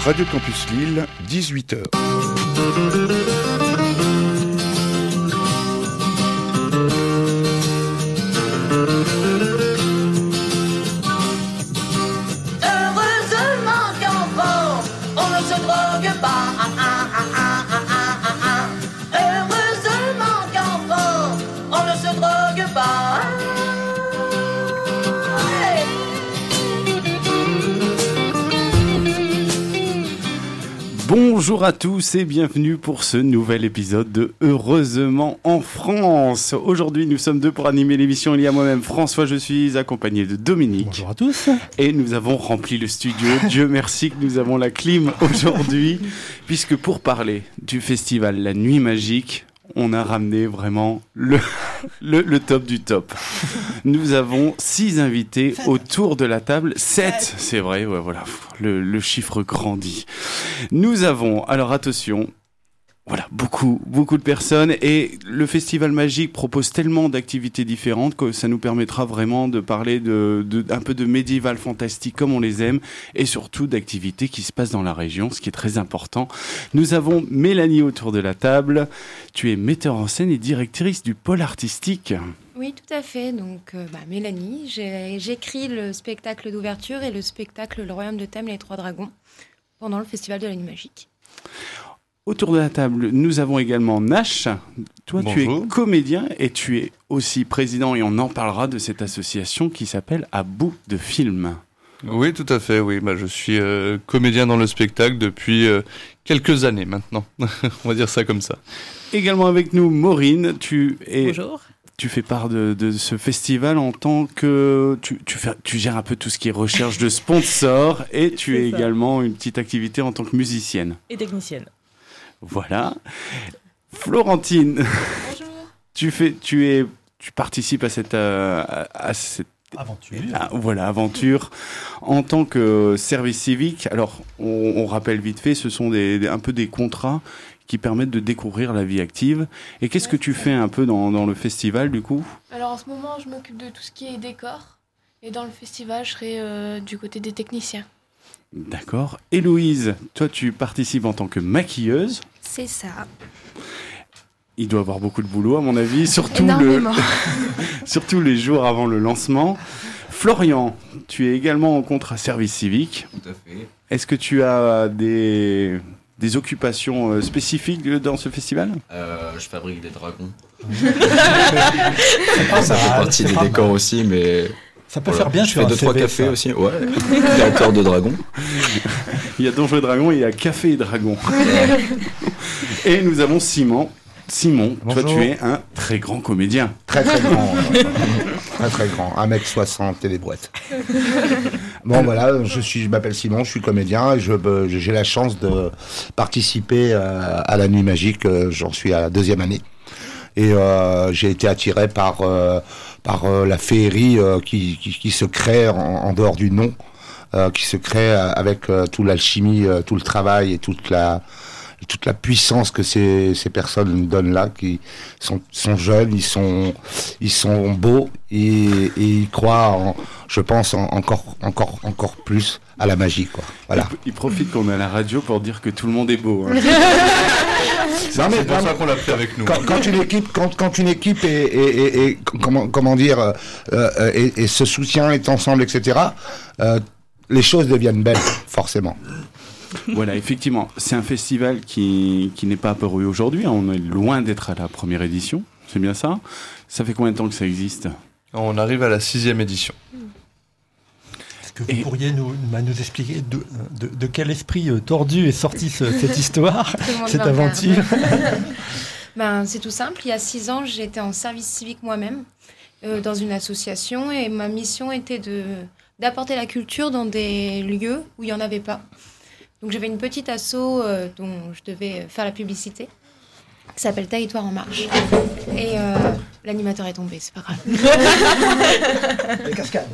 Radio Campus Lille, 18h. Heureusement qu'enfant, on ne se drogue pas. Heureusement qu'enfant, on ne se drogue pas. Bonjour à tous et bienvenue pour ce nouvel épisode de Heureusement en France. Aujourd'hui, nous sommes deux pour animer l'émission. Il y a moi-même François, je suis accompagné de Dominique. Bonjour à tous. Et nous avons rempli le studio. Dieu merci que nous avons la clim aujourd'hui, puisque pour parler du festival La Nuit Magique, on a ramené vraiment le top du top. Nous avons 6 invités autour de la table. 7, c'est vrai, ouais, voilà, le chiffre grandit. Nous avons, alors attention, voilà, beaucoup de personnes, et le Festival Magique propose tellement d'activités différentes que ça nous permettra vraiment de parler un peu de médiéval fantastique comme on les aime, et surtout d'activités qui se passent dans la région, ce qui est très important. Nous avons Mélanie autour de la table. Tu es metteur en scène et directrice du pôle artistique. Oui, tout à fait. Donc, Mélanie, j'écris le spectacle d'ouverture et le spectacle Le Royaume de Thème, les Trois Dragons, pendant le Festival de la Nuit Magique. Autour de la table, nous avons également Nash. Toi, Bonjour. Tu es comédien et tu es aussi président, et on en parlera, de cette association qui s'appelle À bout de film. Oui, tout à fait, oui. Je suis comédien dans le spectacle depuis quelques années maintenant. On va dire ça comme ça. Également avec nous, Maureen. Bonjour. Tu fais part de ce festival en tant que... Tu gères un peu tout ce qui est recherche de sponsors, et tu es également une petite activité en tant que musicienne. Et technicienne. Voilà. Florentine. Bonjour. Tu participes à cette aventure en tant que service civique. Alors, on rappelle vite fait, ce sont un peu des contrats qui permettent de découvrir la vie active. Et qu'est-ce que tu fais un peu dans le festival, du coup ? Alors en ce moment, je m'occupe de tout ce qui est décor. Et dans le festival, je serai du côté des techniciens. D'accord. Héloïse, toi, tu participes en tant que maquilleuse. C'est ça. Il doit avoir beaucoup de boulot, à mon avis, surtout surtout les jours avant le lancement. Florian, tu es également en contrat service civique. Tout à fait. Est-ce que tu as des occupations spécifiques dans ce festival ? Je fabrique des dragons. Ça fait partie des décors aussi, mais... Ça peut faire bien je fais sur un 2-3 CV, cafés ça. aussi. Ouais, directeur de dragons. Il y a Donjons et Dragons, il y a Café et Dragons. Et nous avons Simon. Simon, Bonjour. toi tu es un très grand comédien. Très grand. Très grand. 1m60 et des brouettes. Bon voilà, je m'appelle Simon, je suis comédien et j'ai la chance de participer à la Nuit Magique. J'en suis à la 2e année. Et j'ai été attiré par la féerie qui se crée en dehors du nom, qui se crée avec toute l'alchimie, tout le travail et toute la puissance que ces personnes nous donnent là, qui sont jeunes, ils sont beaux et ils croient, je pense, encore plus à la magie, quoi. Voilà. Il profite qu'on est à la radio pour dire que tout le monde est beau. Hein. C'est pour ça qu'on l'a pris avec nous. Quand une équipe est comment dire et se soutient, est ensemble, etc. Les choses deviennent belles, forcément. Voilà, effectivement, c'est un festival qui n'est pas apparu aujourd'hui. On est loin d'être à la première édition. C'est bien ça ? Ça fait combien de temps que ça existe ? On arrive à la 6e édition. Est-ce que vous pourriez nous expliquer de quel esprit tordu est sortie cette histoire, cette aventure ? C'est tout simple. Il y a 6 ans, j'étais en service civique moi-même dans une association, et ma mission était d'apporter la culture dans des lieux où il n'y en avait pas. Donc j'avais une petite asso dont je devais faire la publicité, qui s'appelle Territoire en Marche. Et l'animateur est tombé, c'est pas grave. Les cascades.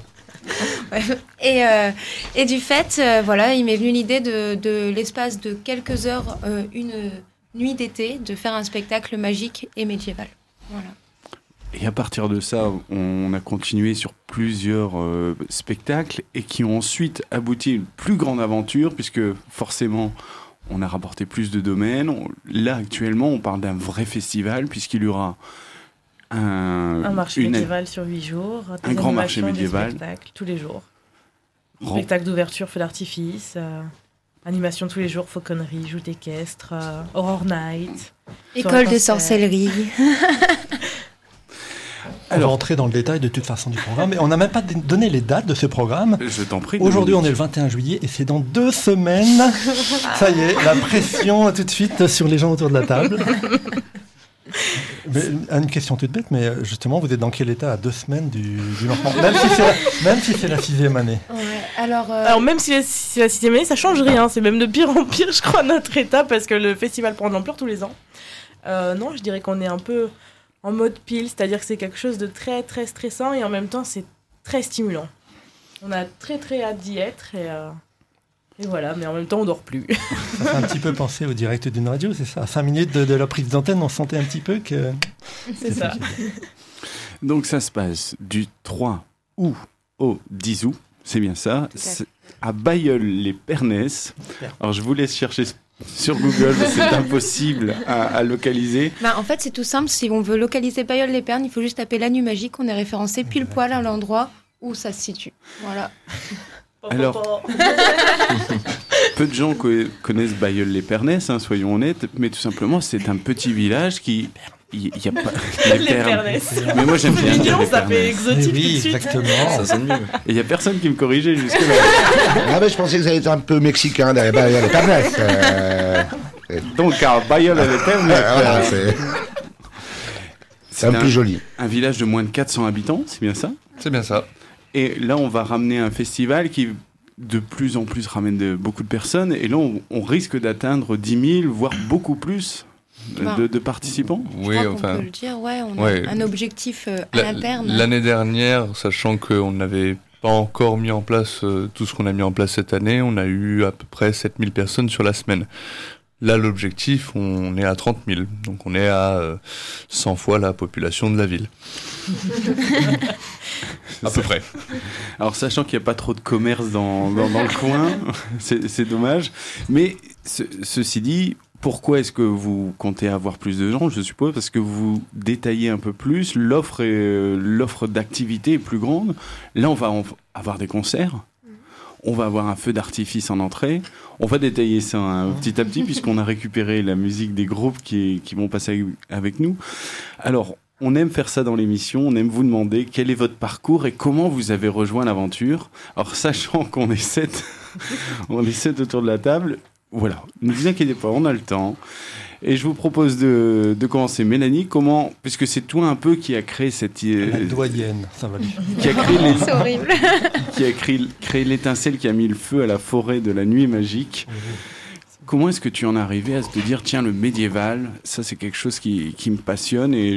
Ouais. Et du fait, il m'est venu l'idée de l'espace de quelques heures, une nuit d'été, de faire un spectacle magique et médiéval. Voilà. Et à partir de ça, on a continué sur plusieurs spectacles et qui ont ensuite abouti à une plus grande aventure, puisque forcément, on a rapporté plus de domaines. Là, actuellement, on parle d'un vrai festival, puisqu'il y aura un marché médiéval sur 8 jours, un grand marché médiéval. Des spectacles tous les jours. Spectacle d'ouverture, feu d'artifice, animation tous les jours, fauconnerie, joute équestre, Horror Night. École de sorcellerie. On va entrer dans le détail de toute façon du programme. Et on n'a même pas donné les dates de ce programme. Je t'en prie. Aujourd'hui, on est le 21 juillet et c'est dans 2 semaines. Ça y est, la pression tout de suite sur les gens autour de la table. Mais, une question toute bête, mais justement, vous êtes dans quel état à 2 semaines du lancement, même si c'est la 6e année. Ouais, alors même si c'est la 6e année, ça change rien. C'est même de pire en pire, je crois, notre état, parce que le festival prend de l'ampleur tous les ans. Non, je dirais qu'on est un peu en mode pile, c'est-à-dire que c'est quelque chose de très très stressant et en même temps c'est très stimulant. On a très très hâte d'y être et voilà, mais en même temps on dort plus. Ça fait un petit peu penser au direct d'une radio, c'est ça. À 5 minutes de la prise d'antenne, on sentait un petit peu que... C'est ça. Donc ça se passe du 3 août au 10 août, c'est bien ça, à Bailleul-les-Pernès. Alors je vous laisse chercher sur Google, c'est impossible à localiser. En fait, c'est tout simple. Si on veut localiser Bailleul-les-Pernes, il faut juste taper la nuit magique. On est référencé pile poil à l'endroit où ça se situe. Voilà. Alors, peu de gens connaissent Bailleul-les-Pernès, soyons honnêtes, mais tout simplement, c'est un petit village qui... Il y a pas les Pernès. Mais moi j'aime bien dire ça fait exotique. Oui, exactement. Ça sonne mieux. Et il y a personne qui me corrigeait jusque-là. Ah ben je pensais que ça allait être un peu mexicain derrière Bailleul-les-Pernès. Donc à Bailleul-les-Pernès, voilà, c'est un peu plus joli. Un village de moins de 400 habitants, c'est bien ça ? C'est bien ça. Et là on va ramener un festival qui de plus en plus ramène beaucoup de personnes. Et là on risque d'atteindre 10 000, voire beaucoup plus. De participants. Oui, enfin. On peut le dire, on a un objectif à l'interne. L'année dernière, sachant qu'on n'avait pas encore mis en place tout ce qu'on a mis en place cette année, on a eu à peu près 7000 personnes sur la semaine. Là, l'objectif, on est à 30 000. Donc on est à 100 fois la population de la ville. À peu près. Alors, sachant qu'il n'y a pas trop de commerce dans le coin, c'est dommage. Mais ceci dit... Pourquoi est-ce que vous comptez avoir plus de gens ? Je suppose parce que vous détaillez un peu plus, l'offre d'activité est plus grande. Là, on va avoir des concerts, on va avoir un feu d'artifice en entrée, on va détailler ça petit à petit puisqu'on a récupéré la musique des groupes qui vont passer avec nous. Alors, on aime faire ça dans l'émission, on aime vous demander quel est votre parcours et comment vous avez rejoint l'aventure. Alors, sachant qu'on est 7 autour de la table... Voilà, ne vous inquiétez pas, on a le temps. Et je vous propose de commencer. Mélanie, puisque c'est toi un peu qui a créé cette... La doyenne, ça va lui. C'est horrible. Qui a créé l'étincelle qui a mis le feu à la forêt de la nuit magique. Comment est-ce que tu en es arrivé à te dire, tiens, le médiéval, ça c'est quelque chose qui me passionne et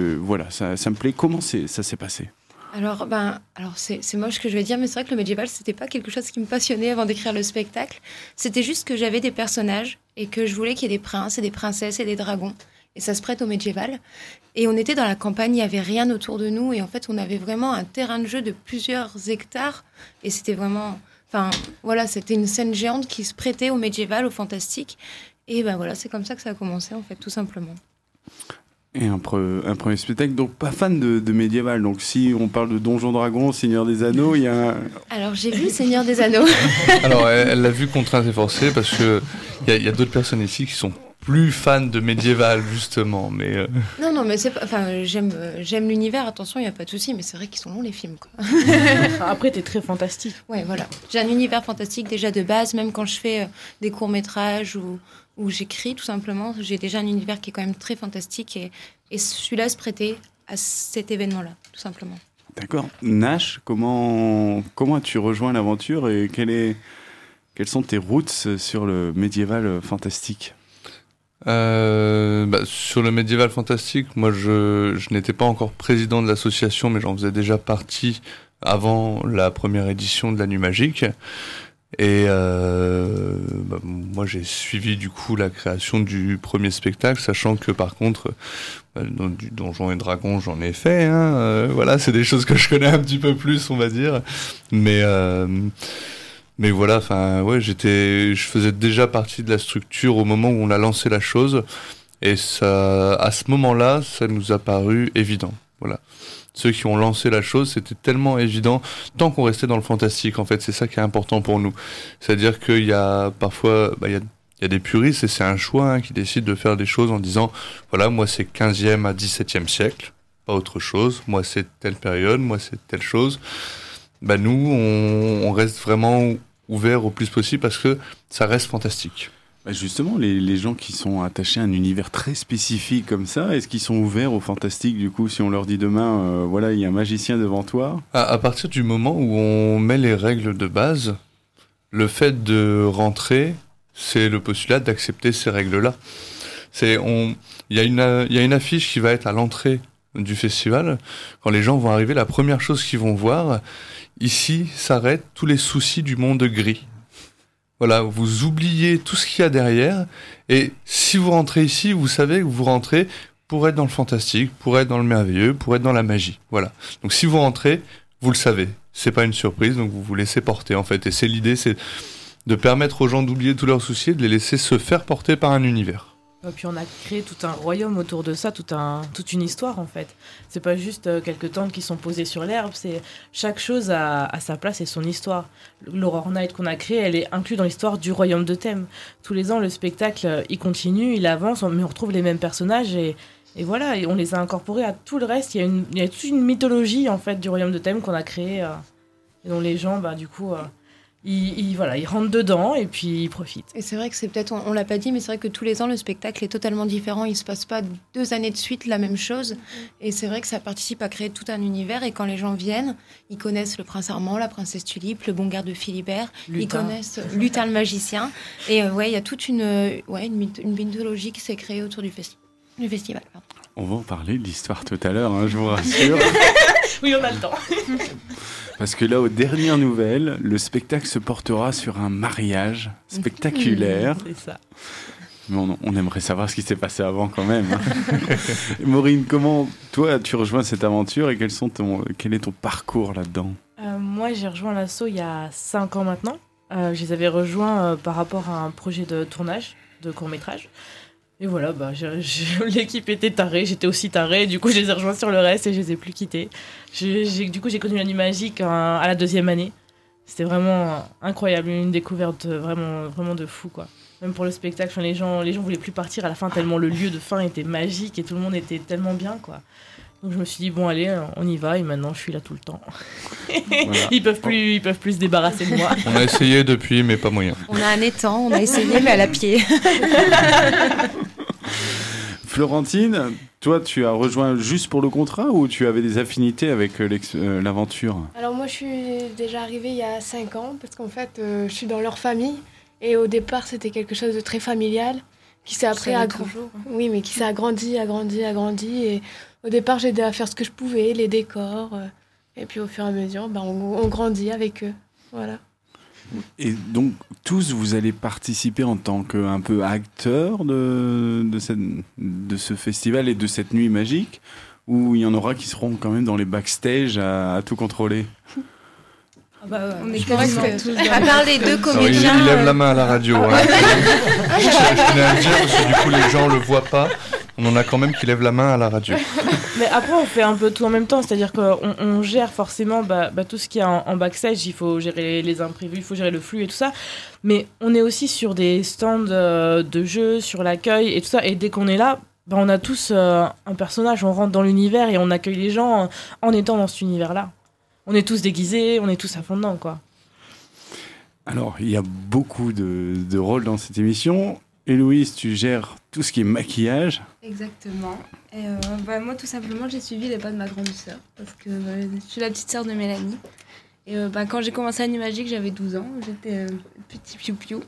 ça me plaît. Comment ça s'est passé ? Alors c'est moche ce que je vais dire, mais c'est vrai que le médiéval, c'était pas quelque chose qui me passionnait avant d'écrire le spectacle. C'était juste que j'avais des personnages et que je voulais qu'il y ait des princes et des princesses et des dragons. Et ça se prête au médiéval. Et on était dans la campagne, il n'y avait rien autour de nous. Et en fait, on avait vraiment un terrain de jeu de plusieurs hectares. Et c'était vraiment... c'était une scène géante qui se prêtait au médiéval, au fantastique. Et c'est comme ça que ça a commencé, en fait, tout simplement. Et un premier spectacle, donc pas fan de médiéval. Donc si on parle de Donjons Dragons, Seigneur des Anneaux, il y a... Alors j'ai vu Seigneur des Anneaux. Alors elle l'a vu contrainte et forcée parce que il y a d'autres personnes ici qui sont plus fans de médiéval justement, mais... Non, mais c'est pas... j'aime l'univers, attention, il n'y a pas de souci, mais c'est vrai qu'ils sont longs les films, quoi. Après, t'es très fantastique. Ouais, voilà. J'ai un univers fantastique déjà de base, même quand je fais des courts-métrages où j'écris, tout simplement, j'ai déjà un univers qui est quand même très fantastique et celui-là se prêtait à cet événement-là, tout simplement. D'accord. Nash, comment as-tu rejoint l'aventure et quelles sont tes routes sur le médiéval fantastique ? Sur le médiéval fantastique, moi je n'étais pas encore président de l'association, mais j'en faisais déjà partie avant la première édition de la Nuit Magique. Et moi moi j'ai suivi du coup la création du premier spectacle, sachant que par contre du Donjons et Dragons j'en ai fait, voilà, c'est des choses que je connais un petit peu plus, on va dire, mais voilà, enfin ouais, je faisais déjà partie de la structure au moment où on a lancé la chose, et ça, à ce moment-là, ça nous a paru évident, voilà. Ceux qui ont lancé la chose, c'était tellement évident, tant qu'on restait dans le fantastique, en fait, c'est ça qui est important pour nous. C'est-à-dire qu'il y a parfois, il y a des puristes, et c'est un choix, qui décident de faire des choses en disant, voilà, moi c'est 15e à 17e siècle, pas autre chose, moi c'est telle période, moi c'est telle chose. Nous, on reste vraiment ouvert au plus possible parce que ça reste fantastique. Justement, les gens qui sont attachés à un univers très spécifique comme ça, est-ce qu'ils sont ouverts au fantastique du coup, si on leur dit demain, voilà, il y a un magicien devant toi? À partir du moment où on met les règles de base, le fait de rentrer, c'est le postulat d'accepter ces règles-là. Il y a une affiche qui va être à l'entrée du festival. Quand les gens vont arriver, la première chose qu'ils vont voir, ici s'arrêtent tous les soucis du monde gris. Voilà, vous oubliez tout ce qu'il y a derrière, et si vous rentrez ici, vous savez que vous rentrez pour être dans le fantastique, pour être dans le merveilleux, pour être dans la magie. Voilà. Donc si vous rentrez, vous le savez. C'est pas une surprise, donc vous vous laissez porter en fait. Et c'est l'idée, c'est de permettre aux gens d'oublier tous leurs soucis et de les laisser se faire porter par un univers. Et puis on a créé tout un royaume autour de ça, toute une histoire en fait. C'est pas juste quelques tentes qui sont posées sur l'herbe, c'est chaque chose a sa place et son histoire. L'Horror Night qu'on a créé, elle est inclue dans l'histoire du royaume de Thème. Tous les ans, le spectacle, il continue, il avance, mais on retrouve les mêmes personnages et voilà, et on les a incorporés à tout le reste. Il y a toute une mythologie en fait du royaume de Thème qu'on a créé et dont les gens, du coup... Ils rentrent dedans et puis ils profitent. Et c'est vrai que c'est peut-être, on l'a pas dit, mais c'est vrai que tous les ans, le spectacle est totalement différent. Il se passe pas 2 années de suite la même chose. Et c'est vrai que ça participe à créer tout un univers. Et quand les gens viennent, ils connaissent le prince Armand, la princesse Tulipe, le bon garde de Philibert. Ils connaissent Lutin le magicien. Et il y a toute une mythologie qui s'est créée autour du festival. Pardon. On va en parler de l'histoire tout à l'heure, je vous rassure. Oui, on a le temps. Parce que là, aux dernières nouvelles, le spectacle se portera sur un mariage spectaculaire. C'est ça. Mais on aimerait savoir ce qui s'est passé avant quand même. Maureen, comment toi tu rejoins cette aventure et quel est ton parcours là-dedans? Moi, j'ai rejoint l'asso il y a 5 ans maintenant. Je les avais rejoints par rapport à un projet de tournage de court-métrage. Et voilà, l'équipe était tarée, j'étais aussi tarée, du coup je les ai rejoints sur le reste et je les ai plus quittés. Du coup j'ai connu la nuit magique à la 2e année. C'était vraiment incroyable, une découverte vraiment, vraiment de fou quoi. Même pour le spectacle, les gens voulaient plus partir à la fin tellement le lieu de fin était magique et tout le monde était tellement bien quoi. Donc je me suis dit bon allez, on y va et maintenant je suis là tout le temps. Voilà. Ils peuvent plus se débarrasser de moi. On a essayé depuis mais pas moyen. On a un étang, on a essayé mais à la pied. Florentine, toi tu as rejoint juste pour le contrat ou tu avais des affinités avec l'aventure? Alors moi je suis déjà arrivée il y a 5 ans parce qu'en fait je suis dans leur famille et au départ c'était quelque chose de très familial qui s'est après oui mais qui s'est agrandi et au départ j'ai aidé à faire ce que je pouvais, les décors et puis au fur et à mesure on grandit avec eux, voilà. Et donc, tous, vous allez participer en tant qu'un peu acteurs de ce festival et de cette nuit magique, ou il y en aura qui seront quand même dans les backstage à tout contrôler? On est quasiment tous à part les 2 comédiens. Il lève la main à la radio. Je tenais à le dire parce que du coup les gens le voient pas. On en a quand même qui lèvent la main à la radio. Mais après on fait un peu tout en même temps, c'est-à-dire qu'on gère forcément tout ce qu'il y a en backstage, il faut gérer les imprévus, il faut gérer le flux et tout ça. Mais on est aussi sur des stands de jeux, sur l'accueil et tout ça. Et dès qu'on est là, on a tous un personnage, on rentre dans l'univers et on accueille les gens en étant dans cet univers-là. On est tous déguisés, on est tous à fond dedans, quoi. Alors, il y a beaucoup de rôles dans cette émission. Héloïse, tu gères tout ce qui est maquillage. Exactement. Et moi, tout simplement, j'ai suivi les pas de ma grande sœur. Parce que je suis la petite sœur de Mélanie. Et quand j'ai commencé à Nuit Magique, j'avais 12 ans. J'étais petit piou-piou.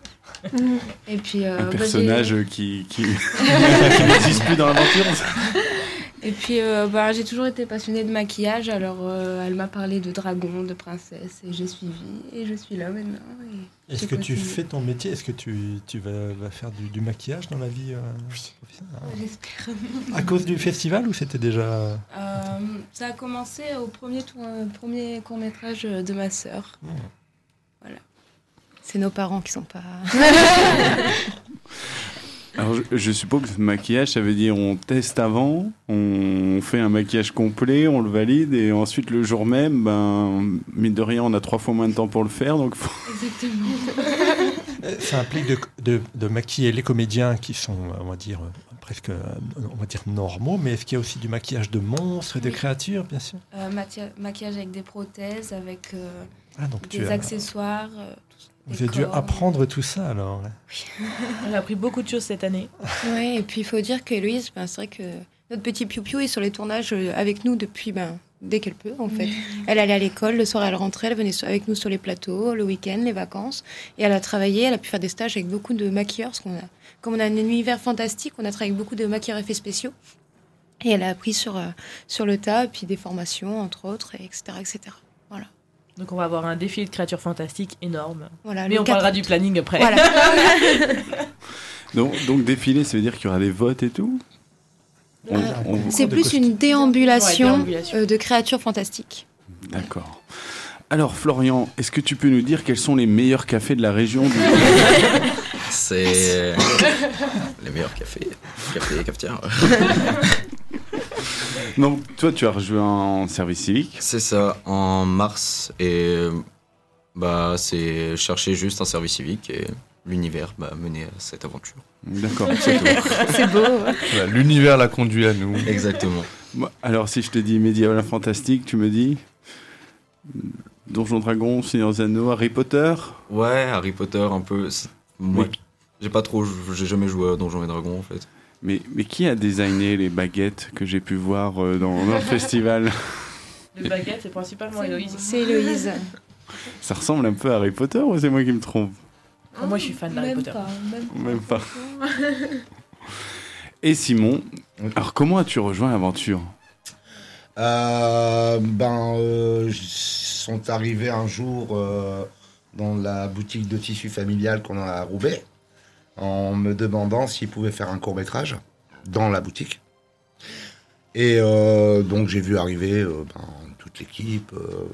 Et puis, un personnage qui n'existe plus dans l'aventure. Et puis, j'ai toujours été passionnée de maquillage, alors elle m'a parlé de dragon, de princesse, et j'ai suivi, et je suis là maintenant. Est-ce que tu fais ton métier? Est-ce que tu vas faire du maquillage dans la vie professionnelle? J'espère. À cause du festival ou c'était déjà... Ça a commencé au premier court-métrage de ma sœur. Voilà. C'est nos parents qui sont pas... Alors, je suppose que ce maquillage, ça veut dire on teste avant, on fait un maquillage complet, on le valide, et ensuite, le jour même, mine de rien, on a 3 fois moins de temps pour le faire, donc Exactement. Ça implique de maquiller les comédiens qui sont, on va dire, presque normaux, mais est-ce qu'il y a aussi du maquillage de monstres et de créatures, bien sûr? Maquillage avec des prothèses, avec donc des accessoires... Vous avez dû apprendre tout ça, alors. Oui. On a appris beaucoup de choses cette année. Oui, et puis il faut dire qu'Héloïse, c'est vrai que notre petit Piou-Piou est sur les tournages avec nous depuis dès qu'elle peut, en fait. Elle allait à l'école, le soir elle rentrait, elle venait avec nous sur les plateaux, le week-end, les vacances. Et elle a travaillé, elle a pu faire des stages avec beaucoup de maquilleurs, parce comme on a un univers fantastique, on a travaillé avec beaucoup de maquilleurs effets spéciaux. Et elle a appris sur le tas, et puis des formations, entre autres, etc., etc. Voilà. Donc on va avoir un défilé de créatures fantastiques énorme. Voilà, mais on parlera du planning après. Voilà. donc défilé, ça veut dire qu'il y aura des votes et tout? C'est plus une déambulation de créatures fantastiques. D'accord. Alors Florian, est-ce que tu peux nous dire quels sont les meilleurs cafés de la région C'est les meilleurs cafés et cafetières. Donc, toi, tu as rejoint en service civique? C'est ça, en mars. Et c'est chercher juste un service civique et l'univers m'a mené à cette aventure. D'accord. C'est beau. Ouais. Voilà, l'univers l'a conduit à nous. Exactement. Alors, si je te dis médiéval fantastique, tu me dis Donjons Dragons, Seigneur des Anneaux, Harry Potter? Ouais, Harry Potter un peu. Moi, j'ai jamais joué à Donjons et Dragons en fait. Mais qui a designé les baguettes que j'ai pu voir dans le festival? Les baguettes, c'est principalement Héloïse. C'est Héloïse. Ça ressemble un peu à Harry Potter ou c'est moi qui me trompe? Moi, je suis fan d'Harry Potter. Même pas. Et Simon, alors comment as-tu rejoint l'aventure? Ils sont arrivés un jour dans la boutique de tissu familial qu'on a à Roubaix, en me demandant s'ils pouvaient faire un court-métrage dans la boutique. Et donc j'ai vu arriver toute l'équipe,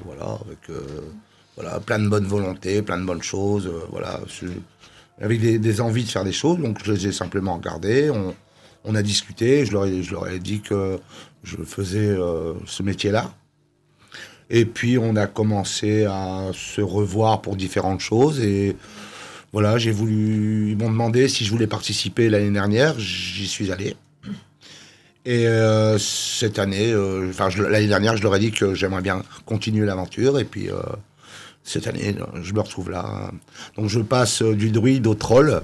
avec plein de bonne volonté, plein de bonnes choses, avec des envies de faire des choses. Donc je les ai simplement regardés, on a discuté, je leur ai dit que je faisais ce métier-là. Et puis on a commencé à se revoir pour différentes choses et voilà, ils m'ont demandé si je voulais participer l'année dernière, j'y suis allé. Et cette année, l'année dernière, je leur ai dit que j'aimerais bien continuer l'aventure. Et puis cette année, je me retrouve là. Donc je passe du druide au troll.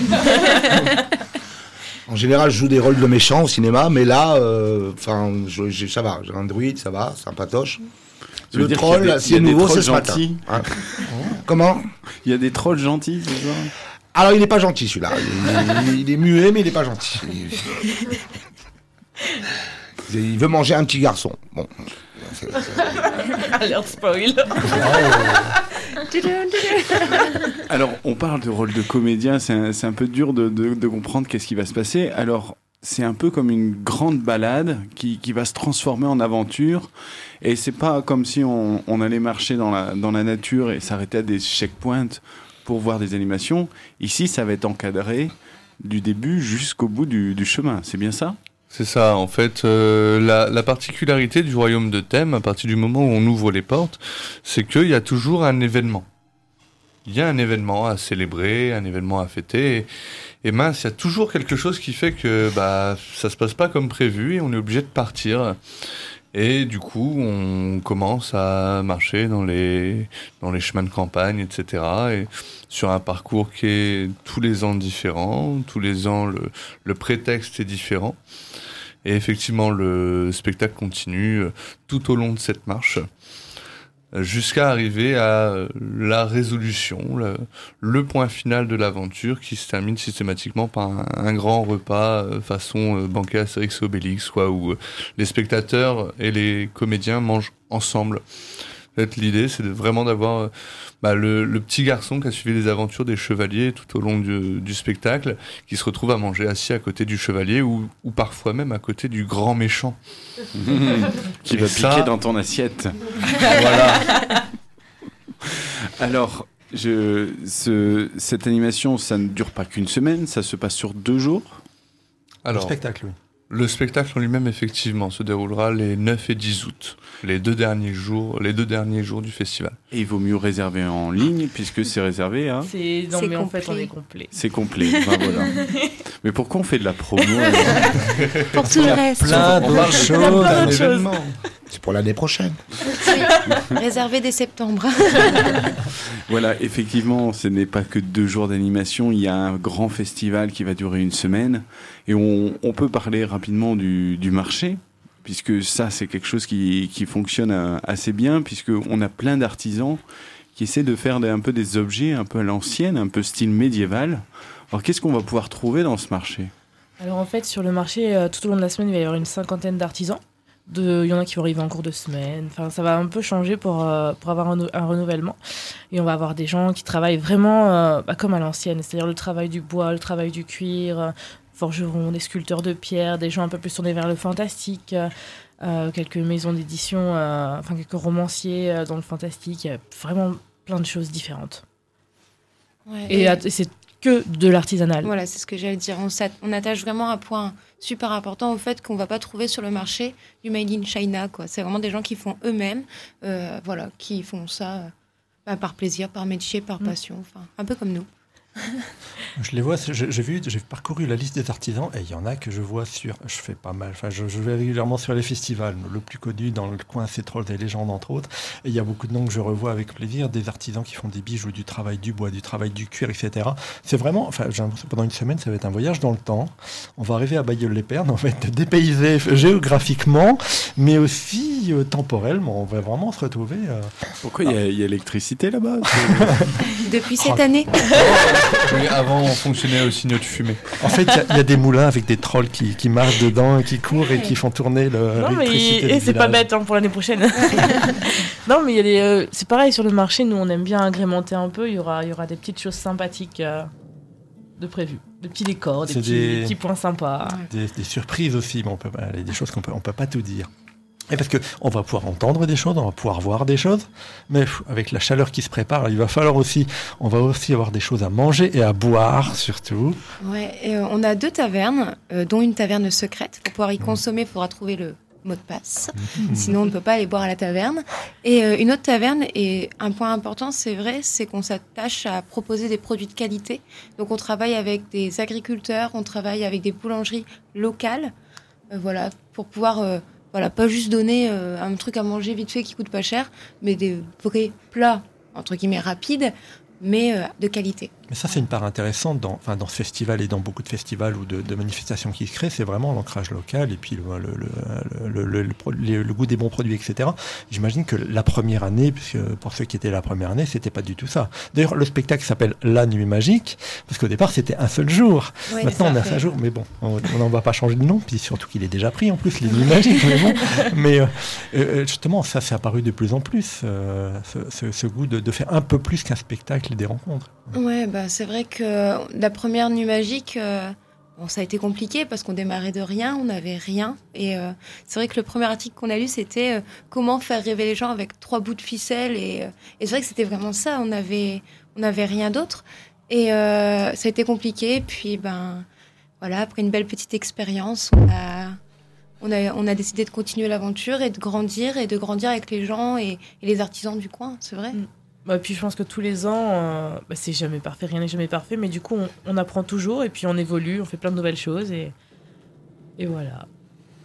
En général, je joue des rôles de méchants au cinéma, mais là, ça va. J'ai un druide, ça va, c'est un patoche. Le troll, c'est nouveau, c'est ce matin. Hein. Comment? Il y a des trolls gentils, c'est ça? Alors, il n'est pas gentil, celui-là. Il est muet, mais il n'est pas gentil. Il veut manger un petit garçon. Bon. Alerte spoil. Alors, on parle de rôle de comédien, c'est un peu dur de comprendre qu'est-ce qui va se passer. Alors, c'est un peu comme une grande balade qui va se transformer en aventure. Et c'est pas comme si on allait marcher dans la nature et s'arrêter à des checkpoints pour voir des animations. Ici, ça va être encadré du début jusqu'au bout du chemin. C'est bien ça? C'est ça, en fait, la particularité du royaume de Thème, à partir du moment où on ouvre les portes, c'est qu'il y a toujours un événement. Il y a un événement à célébrer, un événement à fêter, et mince, il y a toujours quelque chose qui fait que ça se passe pas comme prévu et on est obligé de partir. Et du coup, on commence à marcher dans les chemins de campagne, etc. Et sur un parcours qui est tous les ans différent, tous les ans le prétexte est différent. Et effectivement, le spectacle continue tout au long de cette marche. jusqu'à arriver à la résolution, le point final de l'aventure qui se termine systématiquement par un grand repas façon banquet Astérix et Obélix, quoi, où les spectateurs et les comédiens mangent ensemble. En fait, l'idée, c'est vraiment d'avoir le petit garçon qui a suivi les aventures des chevaliers tout au long du spectacle, qui se retrouve à manger assis à côté du chevalier ou parfois même à côté du grand méchant. Qui va piquer dans ton assiette. Voilà. Alors, cette animation, ça ne dure pas qu'une semaine, ça se passe sur 2 jours. Alors, le spectacle, oui. Le spectacle en lui-même, effectivement, se déroulera les 9 et 10 août, les deux derniers jours du festival. Et il vaut mieux réserver en ligne, puisque c'est réservé, hein. En fait, on est complet. C'est complet, voilà. Mais pourquoi on fait de la promo Pour tout le reste. Plein d'autres choses. Événement. C'est pour l'année prochaine. Oui, réservé dès septembre. Voilà, effectivement, ce n'est pas que 2 jours d'animation. Il y a un grand festival qui va durer une semaine. Et on peut parler rapidement du marché, puisque ça, c'est quelque chose qui fonctionne assez bien, puisqu'on a plein d'artisans qui essaient de faire un peu des objets un peu à l'ancienne, un peu style médiéval. Alors, qu'est-ce qu'on va pouvoir trouver dans ce marché ? Alors en fait, sur le marché, tout au long de la semaine, il va y avoir une 50aine d'artisans. Il y en a qui vont arriver en cours de semaine. Enfin, ça va un peu changer pour avoir un renouvellement. Et on va avoir des gens qui travaillent vraiment comme à l'ancienne, c'est-à-dire le travail du bois, le travail du cuir, forgerons, des sculpteurs de pierre, des gens un peu plus tournés vers le fantastique, quelques maisons d'édition, quelques romanciers dans le fantastique. Il y a vraiment plein de choses différentes. Ouais, et c'est que de l'artisanal. Voilà, c'est ce que j'allais dire. On attache vraiment un point super important au fait qu'on ne va pas trouver sur le marché du Made in China, quoi. C'est vraiment des gens qui font eux-mêmes, qui font ça par plaisir, par métier, par passion, un peu comme nous. Je les vois, j'ai parcouru la liste des artisans et il y en a que je vois je fais pas mal, je vais régulièrement sur les festivals, le plus connu dans le coin c'est Trolls et Légendes entre autres, et il y a beaucoup de noms que je revois avec plaisir, des artisans qui font des bijoux, du travail du bois, du travail du cuir, etc. C'est vraiment, j'ai l'impression que pendant une semaine ça va être un voyage dans le temps, on va arriver à Bailleul-les-Pernes, on va être dépaysé géographiquement, mais aussi temporellement, on va vraiment se retrouver... Pourquoi il y a l'électricité là-bas Depuis cette année. Oui, avant, on fonctionnait au signaux de fumée. En fait, il y a des moulins avec des trolls qui marchent dedans et qui courent et qui font tourner l'électricité. C'est pas bête pour l'année prochaine. Non, mais il y a c'est pareil sur le marché. Nous, on aime bien agrémenter un peu. Il y aura des petites choses sympathiques de prévues. Des petits décors, des petits points sympas. Des surprises aussi. Bon, des choses qu'on peut pas tout dire. Et parce qu'on va pouvoir entendre des choses, on va pouvoir voir des choses, mais avec la chaleur qui se prépare, on va aussi avoir des choses à manger et à boire surtout. Ouais, et on a 2 tavernes, dont une taverne secrète. Pour pouvoir y consommer, il faudra trouver le mot de passe. Sinon, on ne peut pas aller boire à la taverne. Et une autre taverne, et un point important, c'est vrai, c'est qu'on s'attache à proposer des produits de qualité. Donc on travaille avec des agriculteurs, on travaille avec des boulangeries locales, pour pouvoir... pas juste donner un truc à manger vite fait qui coûte pas cher, mais des vrais plats, entre guillemets, rapides, mais de qualité. Mais ça, c'est une part intéressante dans ce festival et dans beaucoup de festivals ou de manifestations qui se créent, c'est vraiment l'ancrage local et puis le goût des bons produits, etc. J'imagine que la première année, puisque pour ceux qui étaient la première année, c'était pas du tout ça. D'ailleurs, le spectacle s'appelle La Nuit Magique, parce qu'au départ, c'était un seul jour. Oui, maintenant, on a 5 jours, mais bon, on n'en va pas changer de nom, puis surtout qu'il est déjà pris en plus, Les Nuits Magiques. Mais bon, justement, ça s'est apparu de plus en plus, ce goût de faire un peu plus qu'un spectacle et des rencontres. Ouais, c'est vrai que la première Nuit Magique, ça a été compliqué parce qu'on démarrait de rien, on n'avait rien. Et c'est vrai que le premier article qu'on a lu, c'était comment faire rêver les gens avec 3 bouts de ficelle. Et c'est vrai que c'était vraiment ça, on n'avait rien d'autre. Et ça a été compliqué. Puis, après une belle petite expérience, on a décidé de continuer l'aventure et de grandir avec les gens et les artisans du coin, c'est vrai. Puis je pense que tous les ans, c'est jamais parfait, rien n'est jamais parfait, mais du coup on apprend toujours et puis on évolue, on fait plein de nouvelles choses et voilà.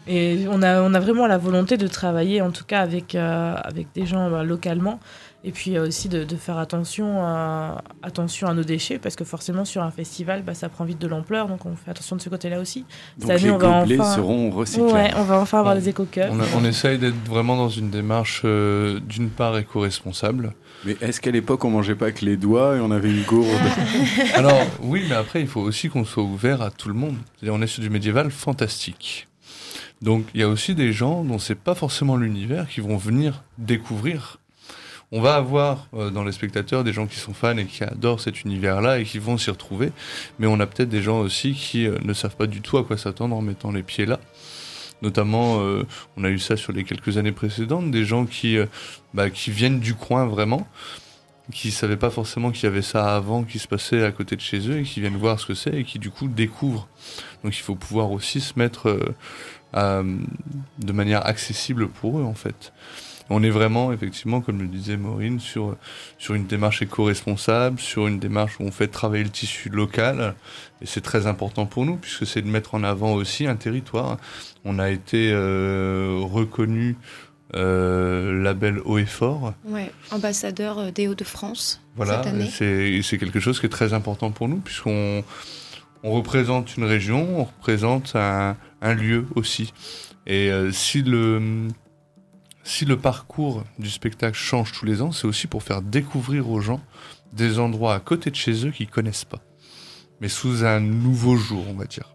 Et on a vraiment la volonté de travailler, en tout cas avec des gens localement, et puis aussi de faire attention à nos déchets, parce que forcément sur un festival, ça prend vite de l'ampleur, donc on fait attention de ce côté-là aussi. Donc les gobelets seront recyclés. Ouais, on va enfin avoir des éco-cups. On essaye d'être vraiment dans une démarche d'une part éco-responsable. Mais est-ce qu'à l'époque on mangeait pas avec les doigts et on avait une gourde? Alors oui, mais après il faut aussi qu'on soit ouvert à tout le monde. C'est-à-dire, on est sur du médiéval fantastique. Donc il y a aussi des gens dont c'est pas forcément l'univers qui vont venir découvrir. On va avoir dans les spectateurs des gens qui sont fans et qui adorent cet univers-là et qui vont s'y retrouver, mais on a peut-être des gens aussi qui ne savent pas du tout à quoi s'attendre en mettant les pieds là. Notamment, on a eu ça sur les quelques années précédentes, des gens qui viennent du coin vraiment, qui savaient pas forcément qu'il y avait ça avant, qui se passait à côté de chez eux et qui viennent voir ce que c'est et qui du coup découvrent. Donc il faut pouvoir aussi se mettre de manière accessible pour eux en fait. On est vraiment, effectivement, comme le disait Maureen, sur une démarche éco-responsable, sur une démarche où on fait travailler le tissu local. Et c'est très important pour nous, puisque c'est de mettre en avant aussi un territoire. On a été reconnu label Haut et Fort. Ouais, ambassadeur des Hauts-de-France voilà, cette année. C'est quelque chose qui est très important pour nous, puisqu'on représente une région, on représente un lieu aussi. Et si le parcours du spectacle change tous les ans, c'est aussi pour faire découvrir aux gens des endroits à côté de chez eux qu'ils ne connaissent pas. Mais sous un nouveau jour, on va dire.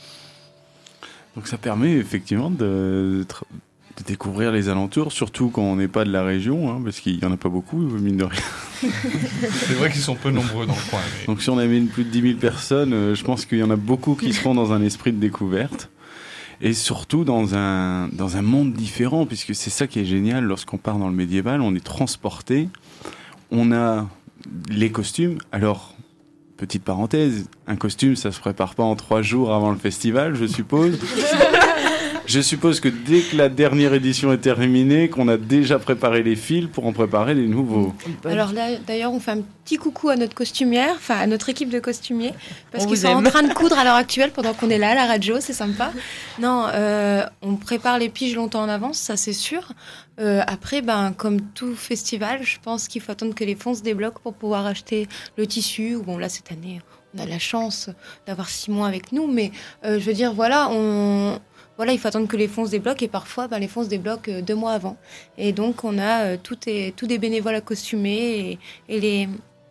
Donc ça permet effectivement de découvrir les alentours, surtout quand on n'est pas de la région, hein, parce qu'il n'y en a pas beaucoup, mine de rien. C'est vrai qu'ils sont peu nombreux dans le coin. Mais... Donc si on avait plus de 10 000 personnes, je pense qu'il y en a beaucoup qui seront dans un esprit de découverte. Et surtout dans un monde différent, puisque c'est ça qui est génial lorsqu'on part dans le médiéval, on est transporté, on a les costumes. Alors, petite parenthèse, un costume, ça se prépare pas en 3 jours avant le festival, je suppose. Je suppose que dès que la dernière édition est terminée, qu'on a déjà préparé les fils pour en préparer les nouveaux. Alors là, d'ailleurs, on fait un petit coucou à notre costumière, enfin à notre équipe de costumiers, parce qu'ils sont aime. en train de coudre à l'heure actuelle pendant qu'on est là à la radio, c'est sympa. Non, on prépare les piges longtemps en avance, ça c'est sûr. Après, comme tout festival, je pense qu'il faut attendre que les fonds se débloquent pour pouvoir acheter le tissu. Bon, là, cette année, on a la chance d'avoir 6 mois avec nous, mais je veux dire, voilà, il faut attendre que les fonds se débloquent et parfois, les fonds se débloquent 2 mois avant. Et donc, on a tous des bénévoles à costumer et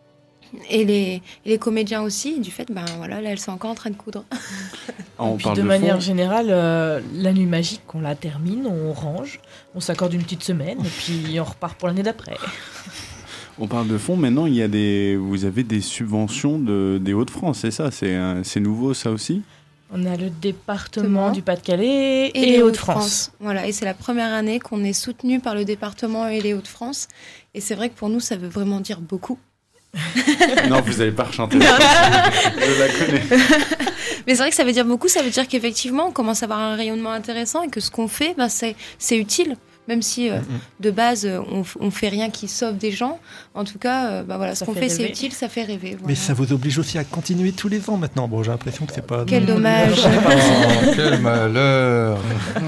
les comédiens aussi. Du fait, là, elles sont encore en train de coudre. Et puis, de manière générale, la nuit magique, on la termine, on range, on s'accorde une petite semaine et puis on repart pour l'année d'après. On parle de fonds, maintenant, vous avez des subventions des Hauts-de-France, c'est ça? C'est nouveau, ça aussi? On a le département du Pas-de-Calais et les Hauts-de-France. Voilà, et c'est la première année qu'on est soutenu par le département et les Hauts-de-France. Et c'est vrai que pour nous, ça veut vraiment dire beaucoup. Non, vous n'allez pas rechanter. Je la connais. Mais c'est vrai que ça veut dire beaucoup. Ça veut dire qu'effectivement, on commence à avoir un rayonnement intéressant et que ce qu'on fait, c'est utile. Même si de base, on fait rien qui sauve des gens. En tout cas, ce qu'on fait, c'est utile, ça fait rêver. Voilà. Mais ça vous oblige aussi à continuer tous les ans maintenant. Bon, j'ai l'impression que c'est pas... Quel dommage. Quel malheur.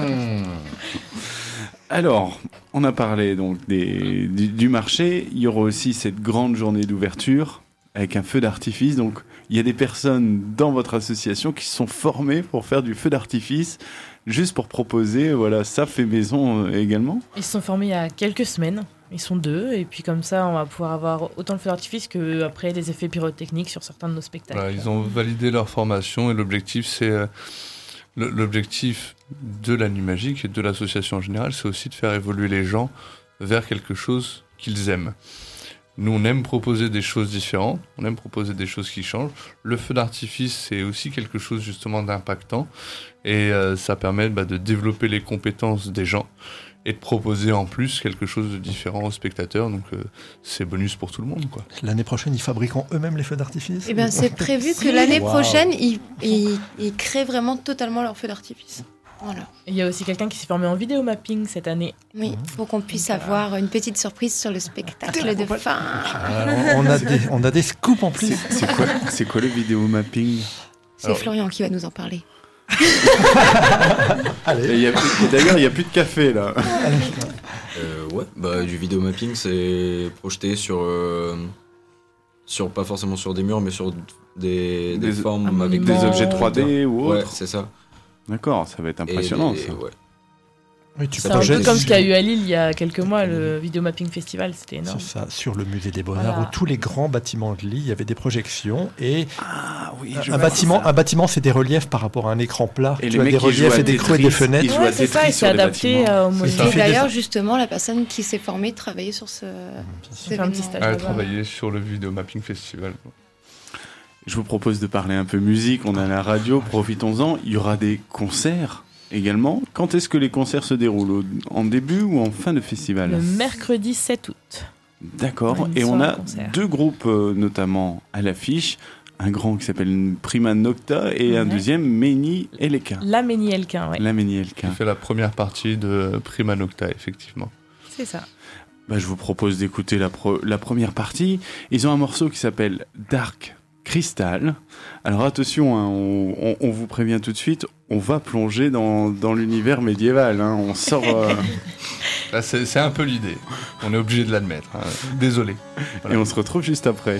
Alors, on a parlé donc du marché. Il y aura aussi cette grande journée d'ouverture avec un feu d'artifice. Donc, il y a des personnes dans votre association qui se sont formées pour faire du feu d'artifice, juste pour proposer, ça fait maison également. Ils se sont formés il y a quelques semaines. Ils sont 2, et puis comme ça, on va pouvoir avoir autant le feu d'artifice qu'après des effets pyrotechniques sur certains de nos spectacles. Voilà, ils ont validé leur formation, et l'objectif, c'est... L'objectif de la Nuit Magique et de l'association en général, c'est aussi de faire évoluer les gens vers quelque chose qu'ils aiment. Nous, on aime proposer des choses différentes, on aime proposer des choses qui changent. Le feu d'artifice, c'est aussi quelque chose justement d'impactant, et ça permet de développer les compétences des gens et de proposer en plus quelque chose de différent aux spectateurs. Donc c'est bonus pour tout le monde, quoi. L'année prochaine, ils fabriqueront eux-mêmes les feux d'artifice? Eh bien, c'est prévu que l'année prochaine, ils créent vraiment totalement leur feu d'artifice. Voilà. Il y a aussi quelqu'un qui s'est formé en vidéo mapping cette année. Oui, pour qu'on puisse avoir une petite surprise sur le spectacle de fin. On a des scoops en plus. C'est quoi le vidéo mapping? C'est Florian qui va nous en parler. Et d'ailleurs, il n'y a plus de café là. Du vidéomapping, c'est projeté sur pas forcément sur des murs, mais sur des formes avec des objets 3D ou autre. Ouais, c'est ça. D'accord, ça va être impressionnant ça. Ouais. Oui, c'est un peu comme ce qu'il y a eu à Lille il y a quelques mois, le Vidéomapping Festival, c'était énorme. C'est ça, sur le musée des Beaux-Arts, où tous les grands bâtiments de Lille, il y avait des projections et un bâtiment, c'est des reliefs par rapport à un écran plat. Et tu as des reliefs et des creux et des fenêtres. Ouais, c'est ça, et c'est adapté au monument. Et d'ailleurs, justement, la personne qui s'est formée travaillait sur ce. C'est un petit stage. Elle a travaillé sur le Vidéomapping Festival. Je vous propose de parler un peu musique, on a la radio, profitons-en. Il y aura des concerts également. Quand est-ce que les concerts se déroulent? En début ou en fin de festival? Le mercredi 7 août. D'accord, et on a deux groupes notamment à l'affiche. Un grand qui s'appelle Prima Nocta et un deuxième, Méni Elka. La Méni Elka, ouais. La Méni Elka. Qui fait la première partie de Prima Nocta, effectivement. C'est ça. Je vous propose d'écouter la première partie. Ils ont un morceau qui s'appelle Dark Crystal. Alors attention, hein, on vous prévient tout de suite, on va plonger dans l'univers médiéval. Hein, on sort... Là, c'est un peu l'idée. On est obligé de l'admettre. Hein. Désolé. Voilà. Et on se retrouve juste après.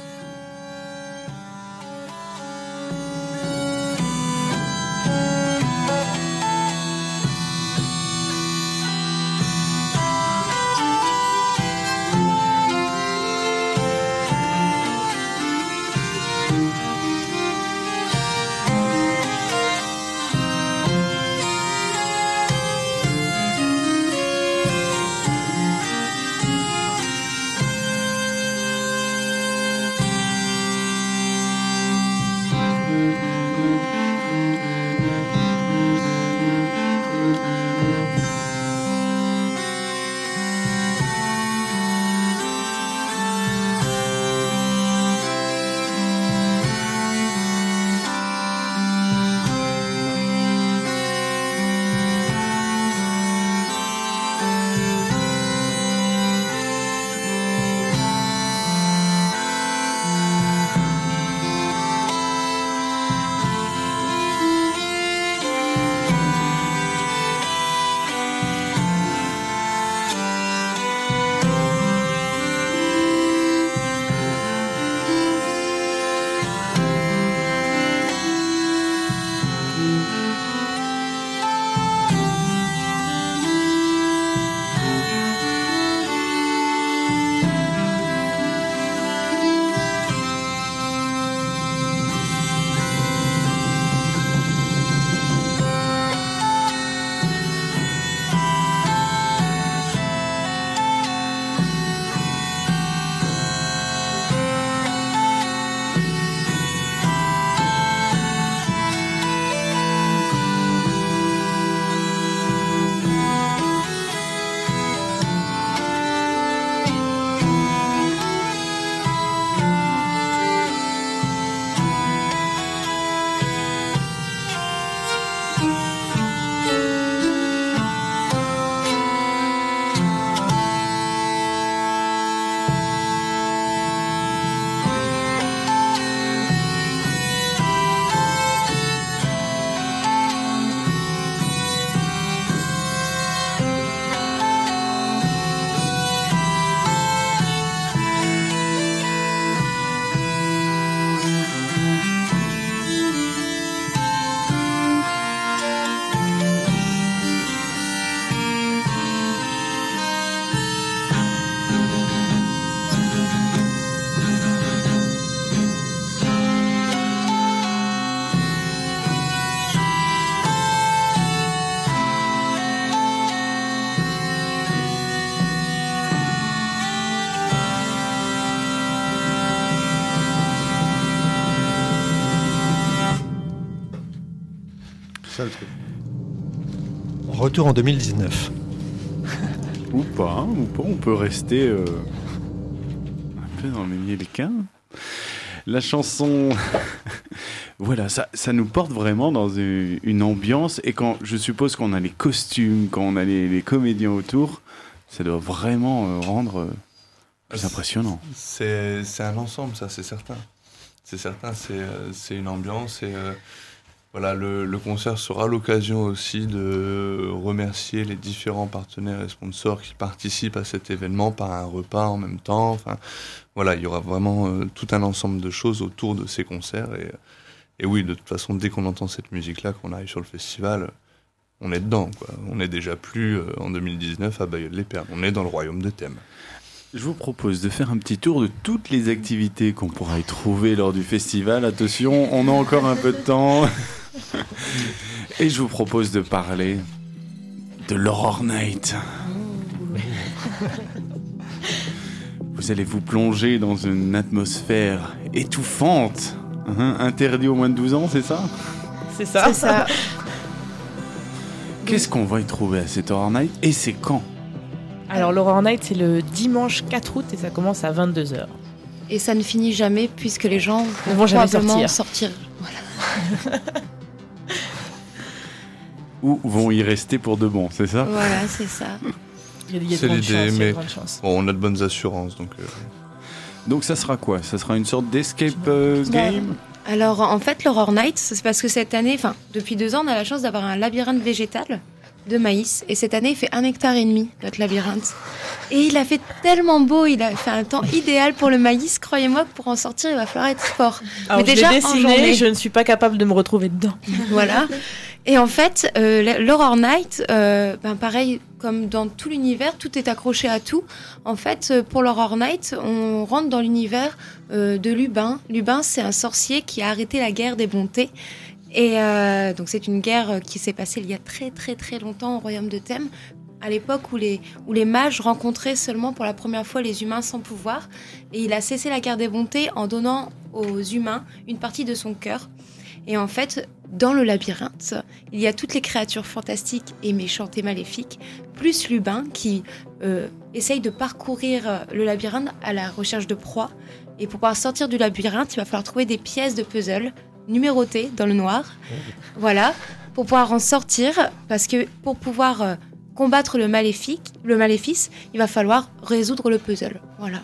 Ça, le truc. Retour en 2019. Ou pas, on peut rester un peu dans Méni Elka. La chanson, voilà, ça nous porte vraiment dans une ambiance. Et quand je suppose qu'on a les costumes, quand on a les comédiens autour, ça doit vraiment rendre plus impressionnant. C'est un ensemble, ça, c'est certain. C'est certain, c'est une ambiance. Voilà, le concert sera l'occasion aussi de remercier les différents partenaires et sponsors qui participent à cet événement par un repas en même temps. Enfin, voilà, il y aura vraiment tout un ensemble de choses autour de ces concerts. Et oui, de toute façon, dès qu'on entend cette musique-là, qu'on arrive sur le festival, on est dedans, quoi. On n'est déjà plus en 2019 à Bailleul-les-Pernes. On est dans le royaume de Thème. Je vous propose de faire un petit tour de toutes les activités qu'on pourra y trouver lors du festival. Attention, on a encore un peu de temps. Et je vous propose de parler de l'Horror Night. Vous allez vous plonger dans une atmosphère étouffante. Interdit aux moins de 12 ans, c'est ça ? C'est ça. C'est ça. Qu'est-ce qu'on va y trouver à cette Horror Night et c'est quand ? Alors l'Horror Night, c'est le dimanche 4 août et ça commence à 22h. Et ça ne finit jamais puisque les gens vont jamais probablement sortir. Voilà. Ou vont y rester pour de bon, c'est ça ? Voilà, c'est ça. Il y a C'est de grandes l'idée, chances, il y a mais de grandes chances. bon, on a de bonnes assurances, donc... Donc ça sera quoi ? Ça sera une sorte d'escape game ? Alors en fait, l'Horror Night, c'est parce que cette année, enfin depuis 2 ans, on a la chance d'avoir un labyrinthe végétal de maïs. Et cette année, il fait 1,5 hectare, notre labyrinthe. Et il a fait tellement beau, il a fait un temps idéal pour le maïs. Croyez-moi que pour en sortir, il va falloir être fort. Alors, mais je déjà, l'ai en dessiné, journée. je ne suis pas capable de me retrouver dedans. Voilà. Et en fait, l'Horror Night, pareil, comme dans tout l'univers, tout est accroché à tout. En fait, pour l'Horror Night, on rentre dans l'univers de Lubin. Lubin, c'est un sorcier qui a arrêté la guerre des bontés. Et donc, c'est une guerre qui s'est passée il y a très, très, très longtemps au royaume de Thème, à l'époque où les mages rencontraient seulement pour la première fois les humains sans pouvoir. Et il a cessé la guerre des bontés en donnant aux humains une partie de son cœur. Et en fait, dans le labyrinthe, il y a toutes les créatures fantastiques et méchantes et maléfiques, plus Lubin qui essaye de parcourir le labyrinthe à la recherche de proies. Et pour pouvoir sortir du labyrinthe, il va falloir trouver des pièces de puzzle numérotées dans le noir. Voilà, pour pouvoir en sortir, parce que pour pouvoir combattre le maléfice, il va falloir résoudre le puzzle. Voilà.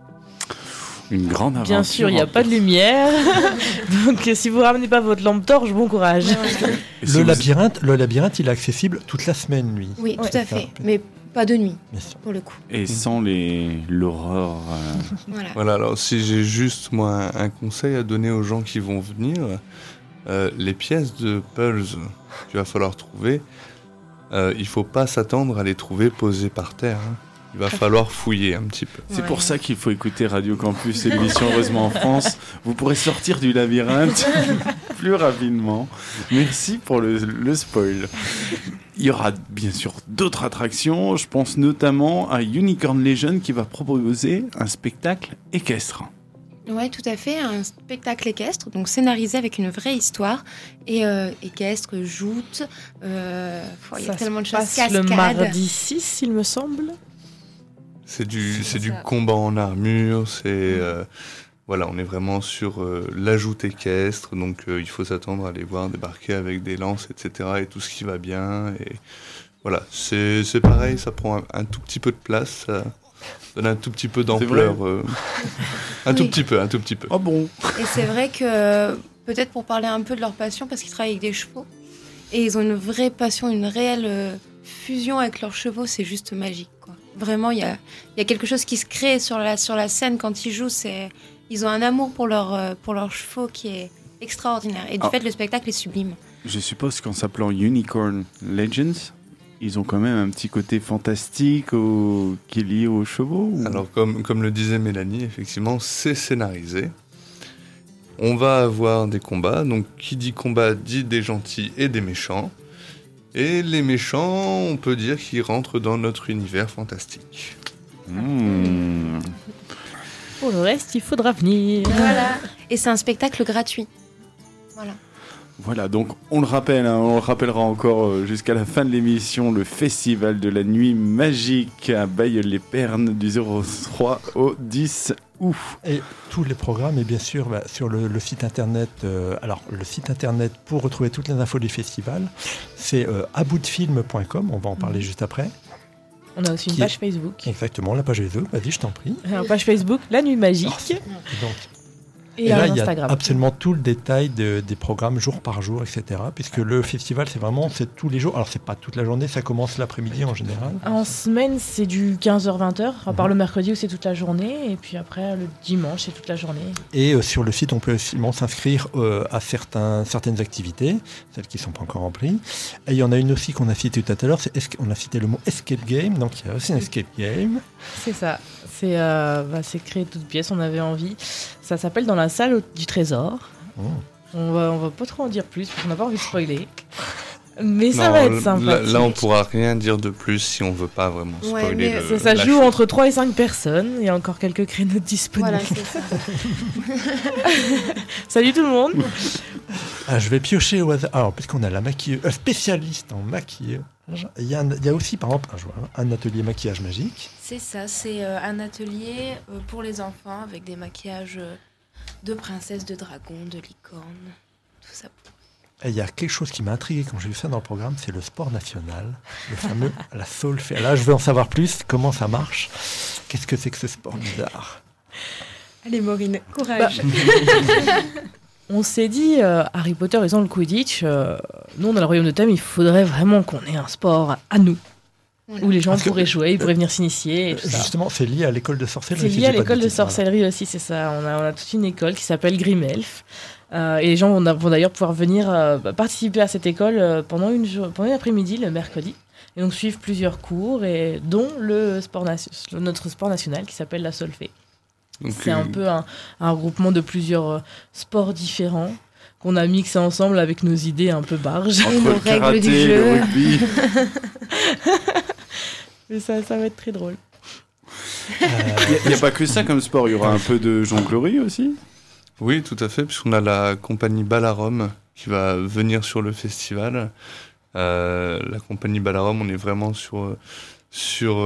Une grande aventure. Bien sûr, il n'y a pas de lumière. Donc, si vous ramenez pas votre lampe torche, bon courage. Le labyrinthe, il est accessible toute la semaine, lui. Oui, tout à fait. Mais pas de nuit, pour le coup. Et sans l'horreur. Voilà, alors si j'ai juste, moi, un conseil à donner aux gens qui vont venir, les pièces de puzzle qu'il va falloir trouver, il faut pas s'attendre à les trouver posées par terre. Il va falloir fouiller un petit peu. C'est pour ça qu'il faut écouter Radio Campus et l'émission Heureusement en France. Vous pourrez sortir du labyrinthe plus rapidement. Merci pour le spoil. Il y aura bien sûr d'autres attractions. Je pense notamment à Unicorn Legend qui va proposer un spectacle équestre. Oui, tout à fait. Un spectacle équestre, donc scénarisé avec une vraie histoire. Et équestre, joute, il y a tellement de choses. Cascade. Le mardi 6, il me semble. C'est du combat en armure, voilà, on est vraiment sur la joute équestre, donc il faut s'attendre à les voir débarquer avec des lances, etc. et tout ce qui va bien. Et voilà, c'est pareil, ça prend un tout petit peu de place, ça donne un tout petit peu d'ampleur. Un tout petit peu. Oh bon. Et c'est vrai que, peut-être pour parler un peu de leur passion, parce qu'ils travaillent avec des chevaux, et ils ont une vraie passion, une réelle fusion avec leurs chevaux, c'est juste magique, quoi. Vraiment, il y a quelque chose qui se crée sur la scène quand ils jouent. Ils ont un amour pour leurs chevaux qui est extraordinaire. Et du fait, le spectacle est sublime. Je suppose qu'en s'appelant Unicorn Legends, ils ont quand même un petit côté fantastique qui est lié aux chevaux. Alors, comme le disait Mélanie, effectivement, c'est scénarisé. On va avoir des combats. Donc, qui dit combat dit des gentils et des méchants. Et les méchants, on peut dire qu'ils rentrent dans notre univers fantastique. Pour le reste, il faudra venir. Voilà. Et c'est un spectacle gratuit. Voilà, donc on le rappelle, on le rappellera encore jusqu'à la fin de l'émission, le festival de la nuit magique à Bailleul-les-Pernes du 03 au 10 août. Et tous les programmes, et bien sûr sur le site internet, le site internet pour retrouver toutes les infos du festival, c'est aboutdefilm.com, on va en parler juste après. On a aussi une page Facebook. Exactement, la page Facebook, vas-y, je t'en prie. La page Facebook, La Nuit Magique. Et là, il y a Instagram. absolument tout le détail des programmes jour par jour, etc. Puisque le festival, c'est tous les jours. Alors, c'est pas toute la journée, ça commence l'après-midi en général. En semaine, c'est du 15h-20h, à part le mercredi où c'est toute la journée, et puis après, le dimanche, c'est toute la journée. Et sur le site, on peut aussi s'inscrire à certaines activités, celles qui ne sont pas encore remplies. Et il y en a une aussi qu'on a citée tout à l'heure, on a cité le mot escape game, donc il y a aussi un escape game. C'est ça, c'est créé toute pièce, on avait envie. Ça s'appelle Dans la salle du trésor. On va pas trop en dire plus, parce qu'on n'a pas envie de spoiler. Mais ça va être sympa. Là, on pourra rien dire de plus si on veut pas vraiment spoiler. Ça joue entre 3 et 5 personnes. Il y a encore quelques créneaux disponibles. Voilà, c'est ça. Salut tout le monde. Je vais piocher au hasard. Alors, puisqu'on a la spécialiste en maquillage, il y a aussi, par exemple, un atelier maquillage magique. C'est ça, c'est un atelier pour les enfants avec des maquillages de princesses, de dragons, de licornes, tout ça. Et il y a quelque chose qui m'a intrigué quand j'ai vu ça dans le programme, c'est le sport national, le fameux la solfège. Là, je veux en savoir plus, comment ça marche. Qu'est-ce que c'est que ce sport bizarre? Allez, Maureen, courage. On s'est dit, Harry Potter, ils ont le Quidditch. Nous, dans le Royaume de Thème, il faudrait vraiment qu'on ait un sport à nous. Voilà. Où les gens pourraient jouer, ils pourraient venir s'initier. Et tout justement, c'est lié à l'école de sorcellerie. C'est lié à l'école de sorcellerie aussi, c'est ça. On a toute une école qui s'appelle Grimelf. Et les gens vont d'ailleurs pouvoir venir participer à cette école pendant une après-midi, le mercredi. Et donc suivre plusieurs cours, dont notre sport national qui s'appelle la solfège. C'est un peu un regroupement de plusieurs sports différents qu'on a mixé ensemble avec nos idées un peu barges. Entre nos règles du jeu. Le rugby. Mais ça va être très drôle. Il n'y a pas que ça comme sport, il y aura un peu de jonglerie aussi? Oui, tout à fait, puisqu'on a la compagnie Balarum qui va venir sur le festival. La compagnie Balarum, on est vraiment sur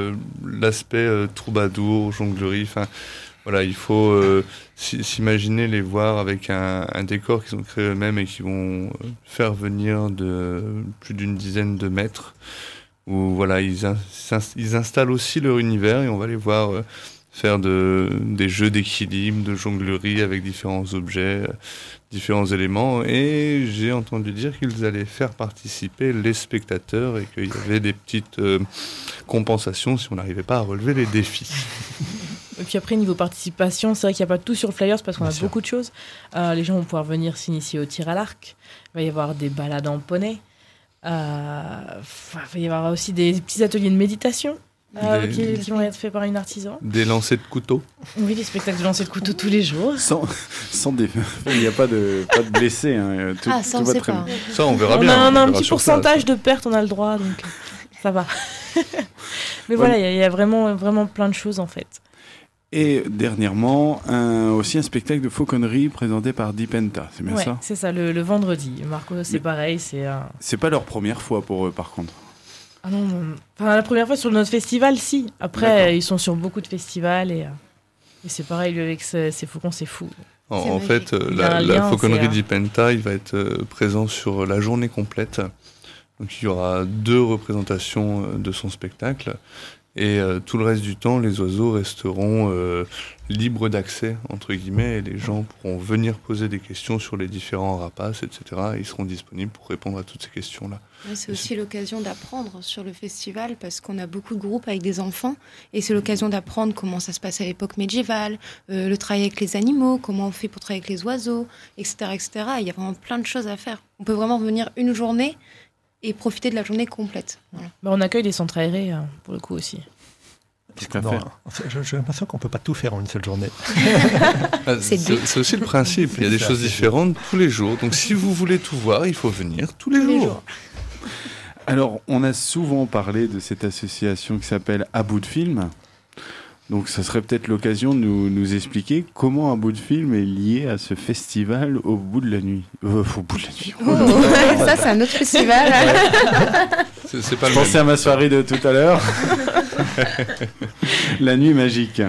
l'aspect troubadour, jonglerie. Enfin, voilà, il faut s'imaginer les voir avec un décor qu'ils ont créé eux-mêmes et qui vont faire venir de plus d'une dizaine de mètres. Où voilà, ils installent aussi leur univers et on va les voir faire des jeux d'équilibre, de jonglerie avec différents objets, différents éléments. Et j'ai entendu dire qu'ils allaient faire participer les spectateurs et qu'il y avait des petites compensations si on n'arrivait pas à relever les défis. Et puis après, niveau participation, c'est vrai qu'il n'y a pas tout sur le Flyers parce qu'on a beaucoup de choses. Les gens vont pouvoir venir s'initier au tir à l'arc. Il va y avoir des balades en poney. Il va y avoir aussi des petits ateliers de méditation qui vont être faits par une artisan. Des lancers de couteaux. Oui, des spectacles de lancers de couteaux tous les jours. Il n'y a pas de blessés. Hein. Tout va très bien. Ça, on verra bien. On a un petit pourcentage de pertes, on a le droit, donc ça va. Mais voilà, il y a vraiment, vraiment plein de choses en fait. Et dernièrement, aussi un spectacle de fauconnerie présenté par Dipenta, c'est bien ça? C'est ça, le vendredi. Marco, c'est pareil. C'est pas leur première fois pour eux, par contre. Ah non, enfin, la première fois sur notre festival, si. Après, ils sont sur beaucoup de festivals et c'est pareil, avec ces faucons, c'est fou. En fait, la fauconnerie Dipenta, il va être présent sur la journée complète. Donc il y aura 2 représentations de son spectacle. Et tout le reste du temps, les oiseaux resteront libres d'accès, entre guillemets, et les gens pourront venir poser des questions sur les différents rapaces, etc. Et ils seront disponibles pour répondre à toutes ces questions-là. Ouais, c'est aussi l'occasion d'apprendre sur le festival, parce qu'on a beaucoup de groupes avec des enfants, et c'est l'occasion d'apprendre comment ça se passe à l'époque médiévale, le travail avec les animaux, comment on fait pour travailler avec les oiseaux, etc., etc. Il y a vraiment plein de choses à faire. On peut vraiment venir une journée et profiter de la journée complète. Voilà. On accueille des centres aérés, pour le coup aussi. J'ai l'impression qu'on ne peut pas tout faire en une seule journée. C'est aussi le principe. Il y a des choses différentes tous les jours. Donc si vous voulez tout voir, il faut venir tous les jours. Alors, on a souvent parlé de cette association qui s'appelle À bout de film. Donc ça serait peut-être l'occasion de nous expliquer comment Un bout de film est lié à ce festival au bout de la nuit. Au bout de la nuit. Ça, c'est un autre festival. C'est pas Je pensais à ma soirée de tout à l'heure. La nuit magique.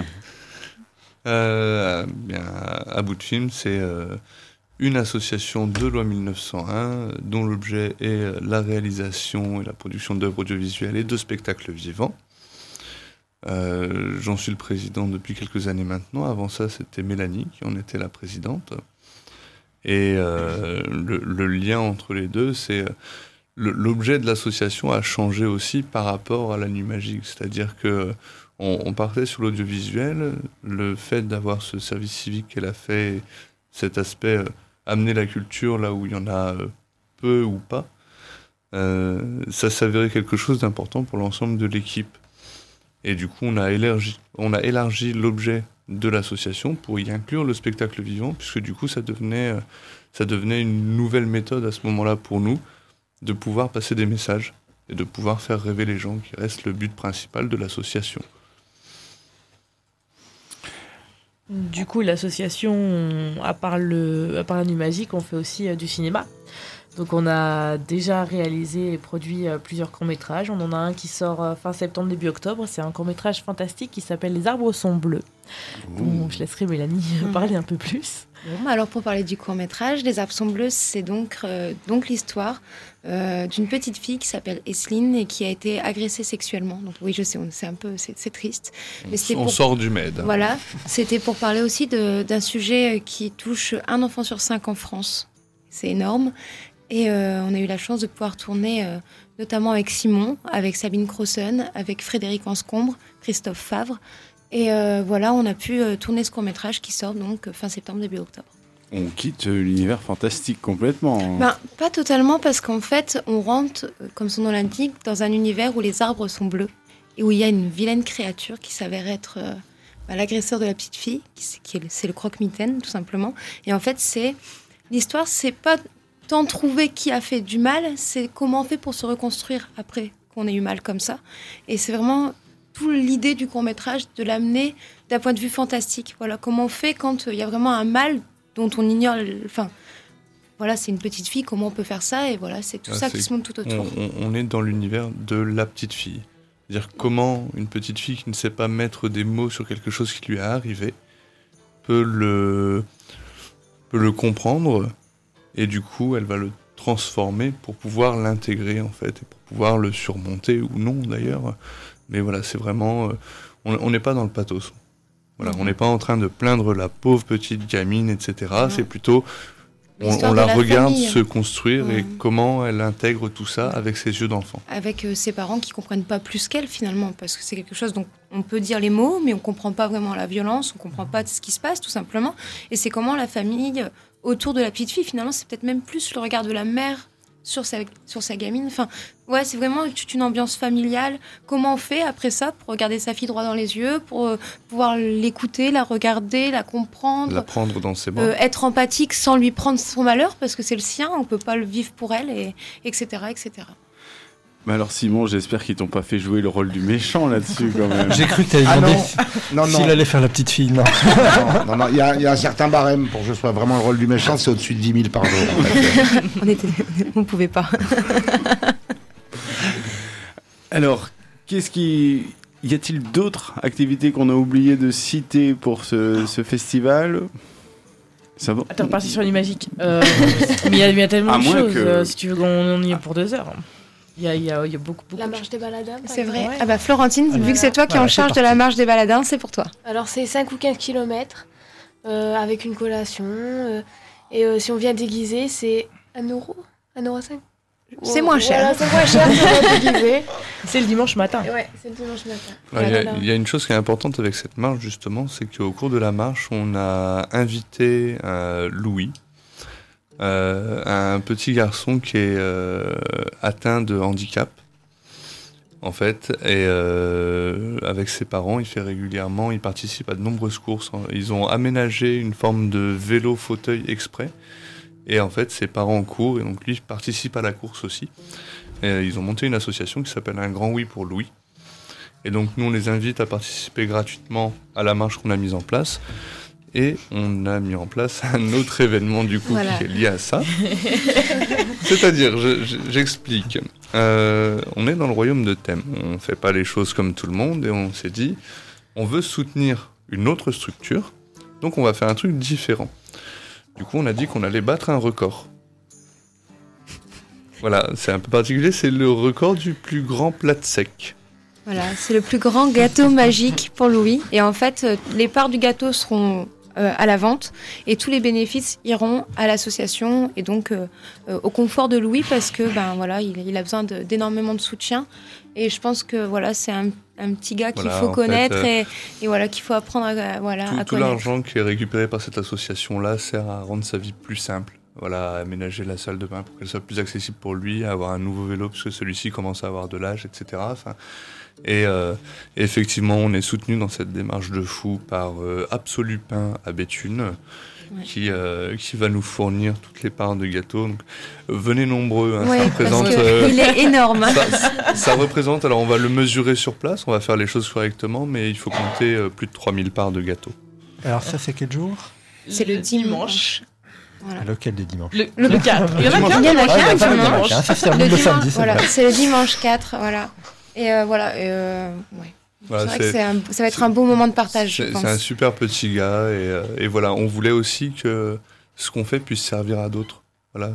À bout de film, c'est une association de loi 1901 dont l'objet est la réalisation et la production d'œuvres audiovisuelles et de spectacles vivants. J'en suis le président depuis quelques années maintenant. Avant ça, c'était Mélanie qui en était la présidente. Et le lien entre les deux, c'est l'objet de l'association a changé aussi par rapport à la nuit magique. C'est-à-dire que on partait sur l'audiovisuel, le fait d'avoir ce service civique qu'elle a fait, cet aspect amener la culture là où il y en a peu ou pas, ça s'avérait quelque chose d'important pour l'ensemble de l'équipe. Et du coup, on a élargi l'objet de l'association pour y inclure le spectacle vivant, puisque du coup, ça devenait une nouvelle méthode à ce moment-là pour nous, de pouvoir passer des messages et de pouvoir faire rêver les gens, qui reste le but principal de l'association. Du coup, l'association, à part la nuit magique, on fait aussi du cinéma. Donc on a déjà réalisé et produit plusieurs courts-métrages. On en a un qui sort fin septembre, début octobre. C'est un court-métrage fantastique qui s'appelle Les arbres sont bleus. Bon, je laisserai Mélanie parler un peu plus. Bon, alors pour parler du court-métrage, Les arbres sont bleus, c'est donc l'histoire d'une petite fille qui s'appelle Esseline et qui a été agressée sexuellement. Donc oui, je sais, c'est triste. Mais on sort du med. Voilà, c'était pour parler aussi d'un sujet qui touche un enfant sur 5 en France. C'est énorme. Et on a eu la chance de pouvoir tourner notamment avec Simon, avec Sabine Crosson, avec Frédéric Anscombre, Christophe Favre. Et voilà, on a pu tourner ce court-métrage qui sort donc fin septembre, début octobre. On quitte l'univers fantastique complètement. Pas totalement, parce qu'en fait, on rentre, comme son nom l'indique, dans un univers où les arbres sont bleus et où il y a une vilaine créature qui s'avère être l'agresseur de la petite fille, c'est le croque-mitaine, tout simplement. Et en fait, l'histoire, c'est pas tant trouver qui a fait du mal, c'est comment on fait pour se reconstruire après qu'on ait eu mal comme ça. Et c'est vraiment toute l'idée du court-métrage de l'amener d'un point de vue fantastique. Voilà, comment on fait quand il y a vraiment un mal dont on ignore... Voilà, c'est une petite fille, comment on peut faire ça? Et voilà, c'est tout ça qui se monte tout autour. On est dans l'univers de la petite fille. C'est-à-dire comment une petite fille qui ne sait pas mettre des mots sur quelque chose qui lui est arrivé peut le comprendre, et du coup, elle va le transformer pour pouvoir l'intégrer, en fait, et pour pouvoir le surmonter, ou non, d'ailleurs. Mais voilà, c'est vraiment... on n'est pas dans le pathos. Voilà, on n'est pas en train de plaindre la pauvre petite gamine, etc. C'est plutôt... On la regarde se construire et comment elle intègre tout ça avec ses yeux d'enfant. Avec ses parents qui ne comprennent pas plus qu'elle, finalement, parce que c'est quelque chose dont on peut dire les mots, mais on ne comprend pas vraiment la violence, on ne comprend pas ce qui se passe, tout simplement. Et c'est comment la famille... autour de la petite fille, finalement, c'est peut-être même plus le regard de la mère sur sa gamine. Enfin, ouais, c'est vraiment toute une ambiance familiale. Comment on fait après ça pour regarder sa fille droit dans les yeux, pour pouvoir l'écouter, la regarder, la comprendre, la prendre dans ses bras, être empathique sans lui prendre son malheur parce que c'est le sien, on peut pas le vivre pour elle, etc., etc. Mais alors Simon, j'espère qu'ils t'ont pas fait jouer le rôle du méchant là-dessus quand même. J'ai cru que t'avais demandé s'il allait faire la petite fille. Non, il y a un certain barème pour que je sois vraiment le rôle du méchant, c'est au-dessus de 10 000 par jour. En fait. On pouvait pas. Alors, y a-t-il d'autres activités qu'on a oublié de citer pour ce festival? Ça va. Attends, reparti sur les magiques. Mais il y a tellement de choses. Si tu veux qu'on y est pour 2 heures. Il y a beaucoup. La marche des baladins. C'est vrai. Ouais. Ah bah Florentine, vu que c'est toi qui es en charge de la marche des baladins, c'est pour toi. Alors c'est 5 ou 15 kilomètres avec une collation. Et si on vient déguiser, c'est 1€, 1,05€. C'est moins cher. Voilà, c'est moins cher pour déguiser. C'est le dimanche matin. Ouais, c'est le dimanche matin. Il y a une chose qui est importante avec cette marche, justement, c'est qu'au cours de la marche, on a invité Louis, un petit garçon qui est atteint de handicap, en fait, et avec ses parents, il participe à de nombreuses courses. Ils ont aménagé une forme de vélo-fauteuil exprès, et en fait, ses parents courent, et donc lui participe à la course aussi. Et ils ont monté une association qui s'appelle Un Grand Oui pour Louis. Et donc nous, on les invite à participer gratuitement à la marche qu'on a mise en place. Et on a mis en place un autre événement du coup qui est lié à ça. C'est-à-dire, j'explique. On est dans le royaume de Thème. On ne fait pas les choses comme tout le monde et on s'est dit, on veut soutenir une autre structure, donc on va faire un truc différent. Du coup, on a dit qu'on allait battre un record. Voilà, c'est un peu particulier, c'est le record du plus grand plat de sec. Voilà, c'est le plus grand gâteau magique pour Louis. Et en fait, les parts du gâteau seront à la vente et tous les bénéfices iront à l'association et donc au confort de Louis parce que voilà, il a besoin d'énormément de soutien. Et je pense que voilà, c'est un petit gars qu'il faut connaître et voilà, qu'il faut apprendre à connaître. Tout l'argent qui est récupéré par cette association-là sert à rendre sa vie plus simple. Voilà, à aménager la salle de bain pour qu'elle soit plus accessible pour lui, à avoir un nouveau vélo parce que celui-ci commence à avoir de l'âge, etc. Et effectivement, on est soutenu dans cette démarche de fou par Absolu Pain à Béthune, qui va nous fournir toutes les parts de gâteaux. Donc, venez nombreux, hein, ça représente... il est énorme. Ça représente, alors on va le mesurer sur place, on va faire les choses correctement, mais il faut compter plus de 3000 parts de gâteaux. Alors ça, c'est quel jour ? C'est le dimanche. Voilà. Lequel des dimanches ? Le 4. Il y en a qu'un dimanche. Ça se termine le samedi. Voilà, c'est le dimanche 4, voilà. Et voilà, Voilà, c'est vrai que ça va être un beau moment de partage, je pense. C'est un super petit gars et voilà, on voulait aussi que ce qu'on fait puisse servir à d'autres. Voilà,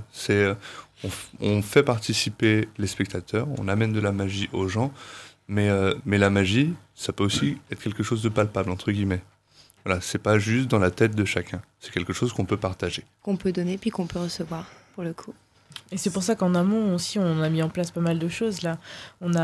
on fait participer les spectateurs, on amène de la magie aux gens, mais la magie, ça peut aussi être quelque chose de palpable, entre guillemets. Voilà, c'est pas juste dans la tête de chacun, c'est quelque chose qu'on peut partager. Qu'on peut donner puis qu'on peut recevoir, pour le coup. Et c'est pour ça qu'en amont aussi, on a mis en place pas mal de choses là. On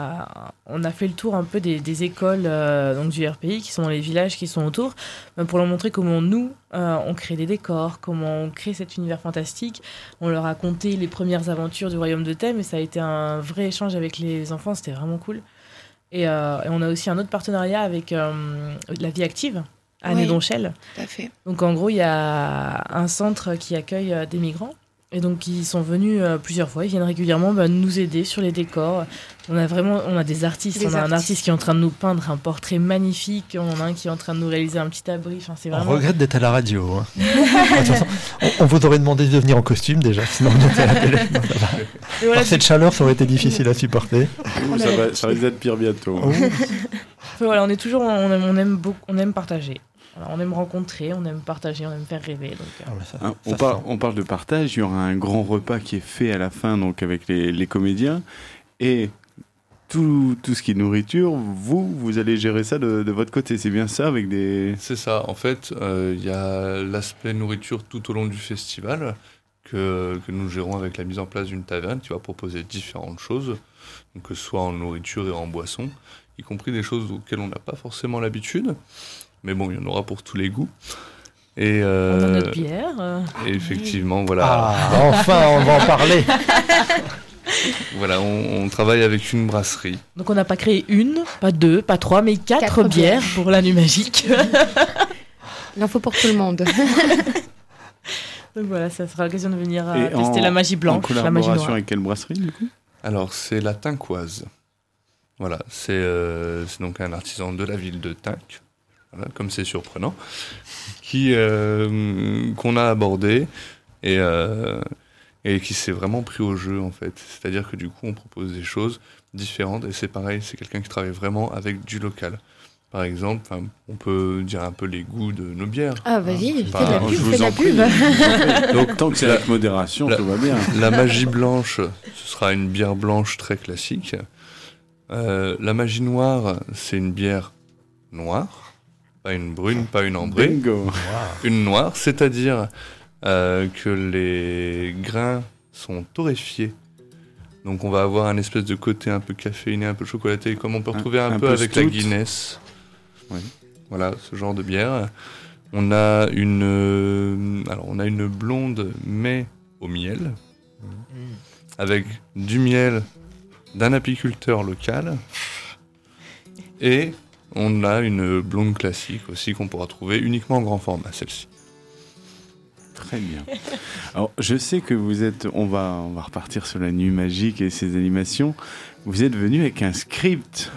a fait le tour un peu des écoles donc du RPI, qui sont dans les villages qui sont autour, pour leur montrer comment nous, on crée des décors, comment on crée cet univers fantastique. On leur a conté les premières aventures du Royaume de Thème et ça a été un vrai échange avec les enfants, c'était vraiment cool. Et on a aussi un autre partenariat avec la Vie Active, à Nédonchel. Tout à fait. Donc en gros, il y a un centre qui accueille des migrants. Et donc ils sont venus plusieurs fois, ils viennent régulièrement nous aider sur les décors. On a des artistes, un artiste qui est en train de nous peindre un portrait magnifique, on en a un qui est en train de nous réaliser un petit abri. Enfin, c'est vraiment... On regrette d'être à la radio. Hein. De toute façon, on vous aurait demandé de venir en costume déjà, sinon on était à la télé. Voilà, cette chaleur, ça aurait été difficile à supporter. Ça risque d'être pire bientôt. Voilà, on est toujours, on aime partager. Alors, on aime rencontrer, on aime partager, on aime faire rêver. Donc, on parle de partage, il y aura un grand repas qui est fait à la fin donc avec les comédiens et tout ce qui est nourriture, vous allez gérer ça de votre côté, c'est bien ça avec des... C'est ça, en fait, il y a l'aspect nourriture tout au long du festival que nous gérons avec la mise en place d'une taverne qui va proposer différentes choses, donc que ce soit en nourriture et en boisson, y compris des choses auxquelles on n'a pas forcément l'habitude. Mais bon, il y en aura pour tous les goûts. Et on a notre bière. Et effectivement, voilà. Ah, enfin, on va en parler. Voilà, on travaille avec une brasserie. Donc on n'a pas créé une, pas deux, pas trois, mais quatre bières pour la nuit magique. Il en faut pour tout le monde. Donc voilà, ça sera l'occasion de venir tester la magie blanche, en la magie collaboration noire. avec quelle brasserie, du coup ? Alors, c'est la Tinquoise. Voilà, c'est donc un artisan de la ville de Tinques. Voilà, comme c'est surprenant, qu'on a abordé et qui s'est vraiment pris au jeu en fait. C'est-à-dire que du coup on propose des choses différentes et c'est pareil, c'est quelqu'un qui travaille vraiment avec du local. Par exemple, on peut dire un peu les goûts de nos bières. Ah vas-y, fais de la pub. Donc tant que c'est avec modération, tout va bien. La magie blanche, ce sera une bière blanche très classique. La magie noire, c'est une bière noire. Pas une brune, pas une ambrée. Bingo. Wow. Une noire, c'est-à-dire que les grains sont torréfiés. Donc on va avoir un espèce de côté un peu caféiné, un peu chocolaté, comme on peut retrouver un peu avec la Guinness. Oui. Voilà, ce genre de bière. On a une blonde mais au miel, avec du miel d'un apiculteur local et on a une blonde classique aussi qu'on pourra trouver uniquement en grand format, celle-ci. Très bien. Alors, je sais que on va repartir sur la nuit magique et ses animations. Vous êtes venu avec un script.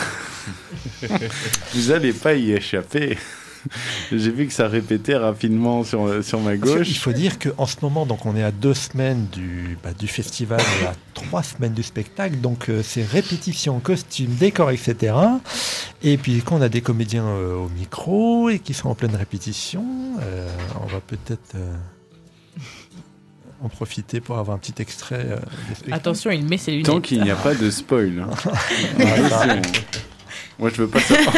Vous n'allez pas y échapper. J'ai vu que ça répétait rapidement sur ma gauche. Il faut dire qu'en ce moment, donc, on est à 2 semaines du festival et à 3 semaines du spectacle. Donc, c'est répétition, costume, décor, etc. Et puis, quand on a des comédiens au micro et qui sont en pleine répétition, on va peut-être... en profiter pour avoir un petit extrait des spectacles. Attention, il met ses lunettes. Tant qu'il n'y a pas de spoil. Hein. Attention. Moi, je veux pas savoir.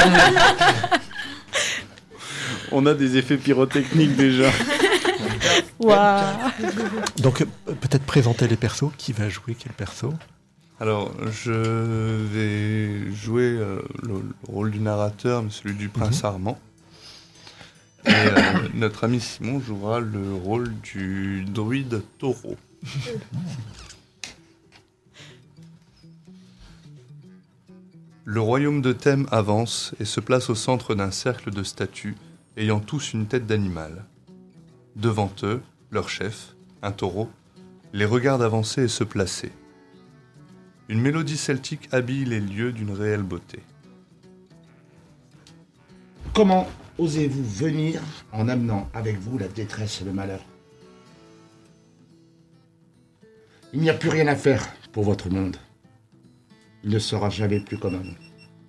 On a des effets pyrotechniques déjà. Waouh. Donc, peut-être présenter les persos. Qui va jouer quel perso? Alors, je vais jouer le rôle du narrateur, mais celui du prince Armand. Et notre ami Simon jouera le rôle du druide taureau. Le royaume de Thème avance et se place au centre d'un cercle de statues ayant tous une tête d'animal. Devant eux, leur chef, un taureau, les regarde avancer et se placer. Une mélodie celtique habille les lieux d'une réelle beauté. Comment osez-vous venir en amenant avec vous la détresse et le malheur? Il n'y a plus rien à faire pour votre monde. Il ne sera jamais plus comme avant.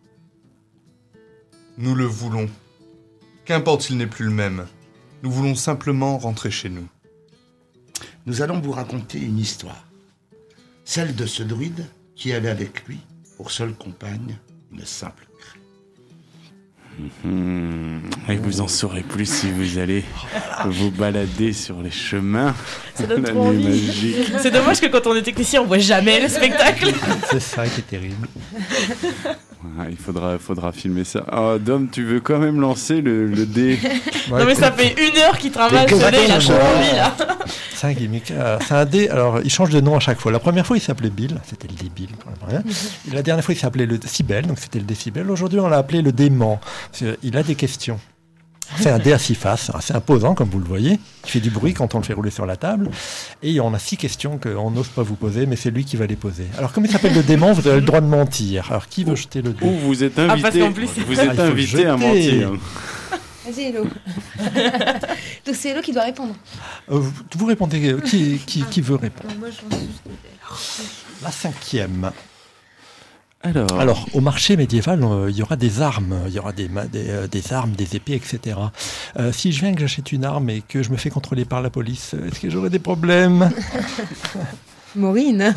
Nous le voulons. Qu'importe s'il n'est plus le même. Nous voulons simplement rentrer chez nous. Nous allons vous raconter une histoire. Celle de ce druide qui avait avec lui, pour seule compagne, une simple craie. Et vous en saurez plus si vous allez vous balader sur les chemins Ça de donne la trop nuit envie. magique. C'est dommage que quand on est technicien, on voit jamais le spectacle. C'est ça qui est terrible. Il faudra filmer ça. Oh, Dom, tu veux quand même lancer le dé? Non mais ça fait 1 heure qu'il travaille ce dé, il a trop envie là. C'est un gimmick. C'est un dé. Alors, il change de nom à chaque fois. La première fois, il s'appelait Bill. C'était le dé Bill pour la première. Et la dernière fois, il s'appelait le Cybèle. Donc, c'était le décibel. Aujourd'hui, on l'a appelé le dément. Il a des questions. C'est un dé à 6 faces, assez imposant, comme vous le voyez. Il fait du bruit quand on le fait rouler sur la table. Et on a 6 questions qu'on n'ose pas vous poser, mais c'est lui qui va les poser. Alors, comme il s'appelle le dément, vous avez le droit de mentir. Alors, qui veut jeter le dé? Ou vous êtes parce invité, qu'en plus, vous êtes il faut invité à jeter. mentir. Vas-y, Hello. Donc c'est Hello qui doit répondre. Vous répondez. Qui veut répondre? Moi, je pense juste La 5e. Alors, au marché médiéval, il y aura des armes, il y aura des armes, des épées, etc. Si je viens que j'achète une arme et que je me fais contrôler par la police, est-ce que j'aurai des problèmes? Maureen.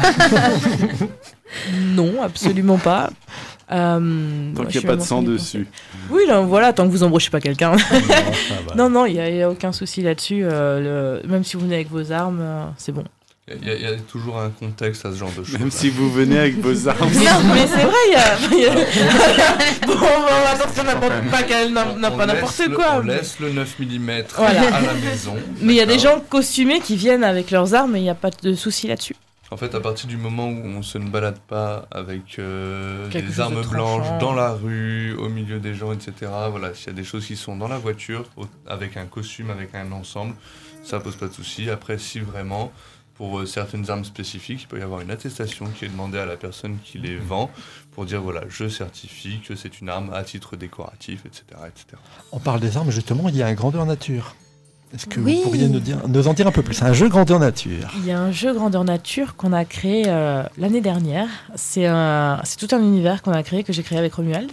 Non, absolument pas. tant qu'il n'y a pas de sang dessus. Oui, là, voilà, tant que vous embrochez pas quelqu'un. Non, ça va. Non, il n'y a aucun souci là-dessus. Même si vous venez avec vos armes, c'est bon. Il y a toujours un contexte à ce genre de choses. Même si vous venez avec vos armes. Non, mais c'est vrai, il y a... Bon, attention, n'a pas n'importe quoi. On laisse le 9 mm Voilà. à la maison. Mais il y a des gens costumés qui viennent avec leurs armes et il n'y a pas de souci là-dessus. En fait, à partir du moment où on se ne balade pas avec Quelque des chose armes de blanches tranchant. dans la rue, au milieu des gens, etc. Voilà, s'il y a des choses qui sont dans la voiture, avec un costume, avec un ensemble, ça pose pas de souci. Après, si vraiment, pour certaines armes spécifiques, il peut y avoir une attestation qui est demandée à la personne qui les vend pour dire, voilà, je certifie que c'est une arme à titre décoratif, etc., etc. On parle des armes, justement, il y a un grandeur nature. Est-ce que Oui. vous pourriez nous en dire un peu plus? Un jeu grandeur nature. Il y a un jeu grandeur nature qu'on a créé l'année dernière. C'est tout un univers qu'on a créé, que j'ai créé avec Romuald.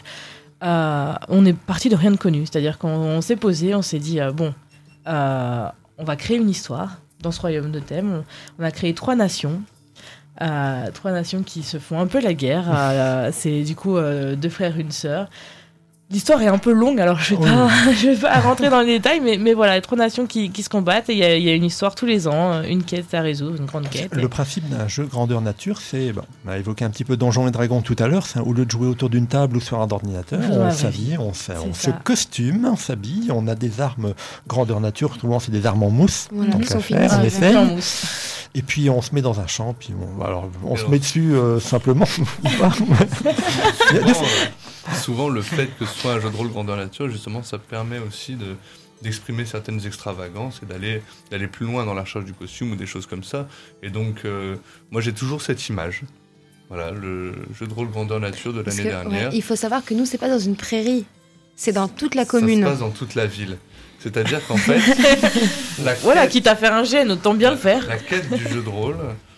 On est parti de rien de connu. C'est-à-dire qu'on s'est posé, on s'est dit, on va créer une histoire dans ce royaume de Thème. On a créé 3 nations. 3 nations qui se font un peu la guerre. C'est du coup 2 frères, une sœur. L'histoire est un peu longue, alors je vais pas rentrer dans les détails, mais voilà, les 3 nations qui se combattent, et il y a une histoire tous les ans, une quête à résoudre, une grande quête. Le principe d'un jeu grandeur nature, c'est, on a évoqué un petit peu Donjons et Dragons tout à l'heure, c'est au lieu de jouer autour d'une table ou sur un ordinateur, on s'habille, on se costume, on s'habille, on a des armes grandeur nature, souvent c'est des armes en mousse, Voilà, donc ils sont à faire, finis, on essaye. en mousse. Et puis on se met dans un champ, puis on se met dessus simplement. ou pas. Il y a des fois- Souvent, le fait que ce soit un jeu de rôle grandeur nature, justement, ça permet aussi d'exprimer certaines extravagances et d'aller plus loin dans la recherche du costume ou des choses comme ça. Et donc, moi, j'ai toujours cette image. Voilà, le jeu de rôle grandeur nature de l'année dernière. Ouais, il faut savoir que nous, c'est pas dans une prairie. C'est dans toute la commune. Ça se passe dans toute la ville. C'est-à-dire qu'en fait... Voilà, quitte à faire un gène, autant bien le faire. La quête du jeu de rôle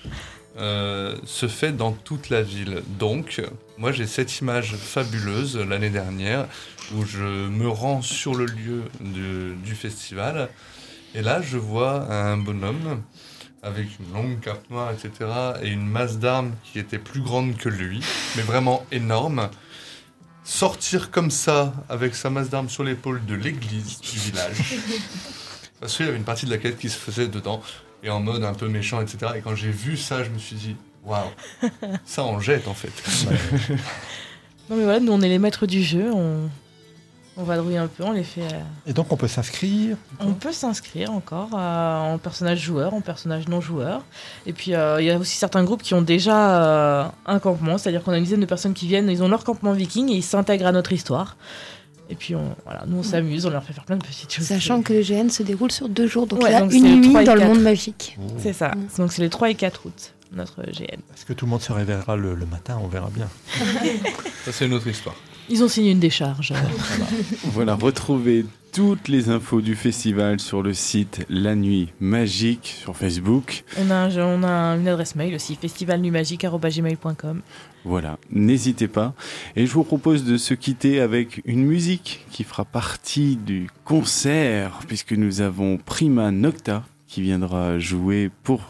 se fait dans toute la ville. Donc, moi j'ai cette image fabuleuse l'année dernière où je me rends sur le lieu du festival et là je vois un bonhomme avec une longue cape noire, etc. et une masse d'armes qui était plus grande que lui, mais vraiment énorme. Sortir comme ça, avec sa masse d'armes sur l'épaule de l'église du village. Parce qu'il y avait une partie de la quête qui se faisait dedans, et en mode un peu méchant, etc. Et quand j'ai vu ça, je me suis dit, waouh, ça on jette en fait. Non mais voilà, nous on est les maîtres du jeu, on vadrouille un peu, on les fait... Et donc on peut s'inscrire? On peut s'inscrire encore en personnage joueur, en personnage non joueur. Et puis il y a aussi certains groupes qui ont déjà un campement, c'est-à-dire qu'on a une dizaine de personnes qui viennent, ils ont leur campement viking et ils s'intègrent à notre histoire. Et puis voilà, nous on s'amuse, on leur fait faire plein de petites choses. Sachant que le GN se déroule sur 2 jours, donc ouais, il y a donc une nuit dans le monde magique. C'est ça, donc c'est les 3 et 4 août, notre GN. Est-ce que tout le monde se réveillera le matin? On verra bien. Ça c'est une autre histoire. Ils ont signé une décharge. Voilà, retrouvez toutes les infos du festival sur le site La Nuit Magique sur Facebook. On a une adresse mail aussi, festivalnuitmagique@gmail.com. Voilà, n'hésitez pas. Et je vous propose de se quitter avec une musique qui fera partie du concert, puisque nous avons Prima Nocta qui viendra jouer pour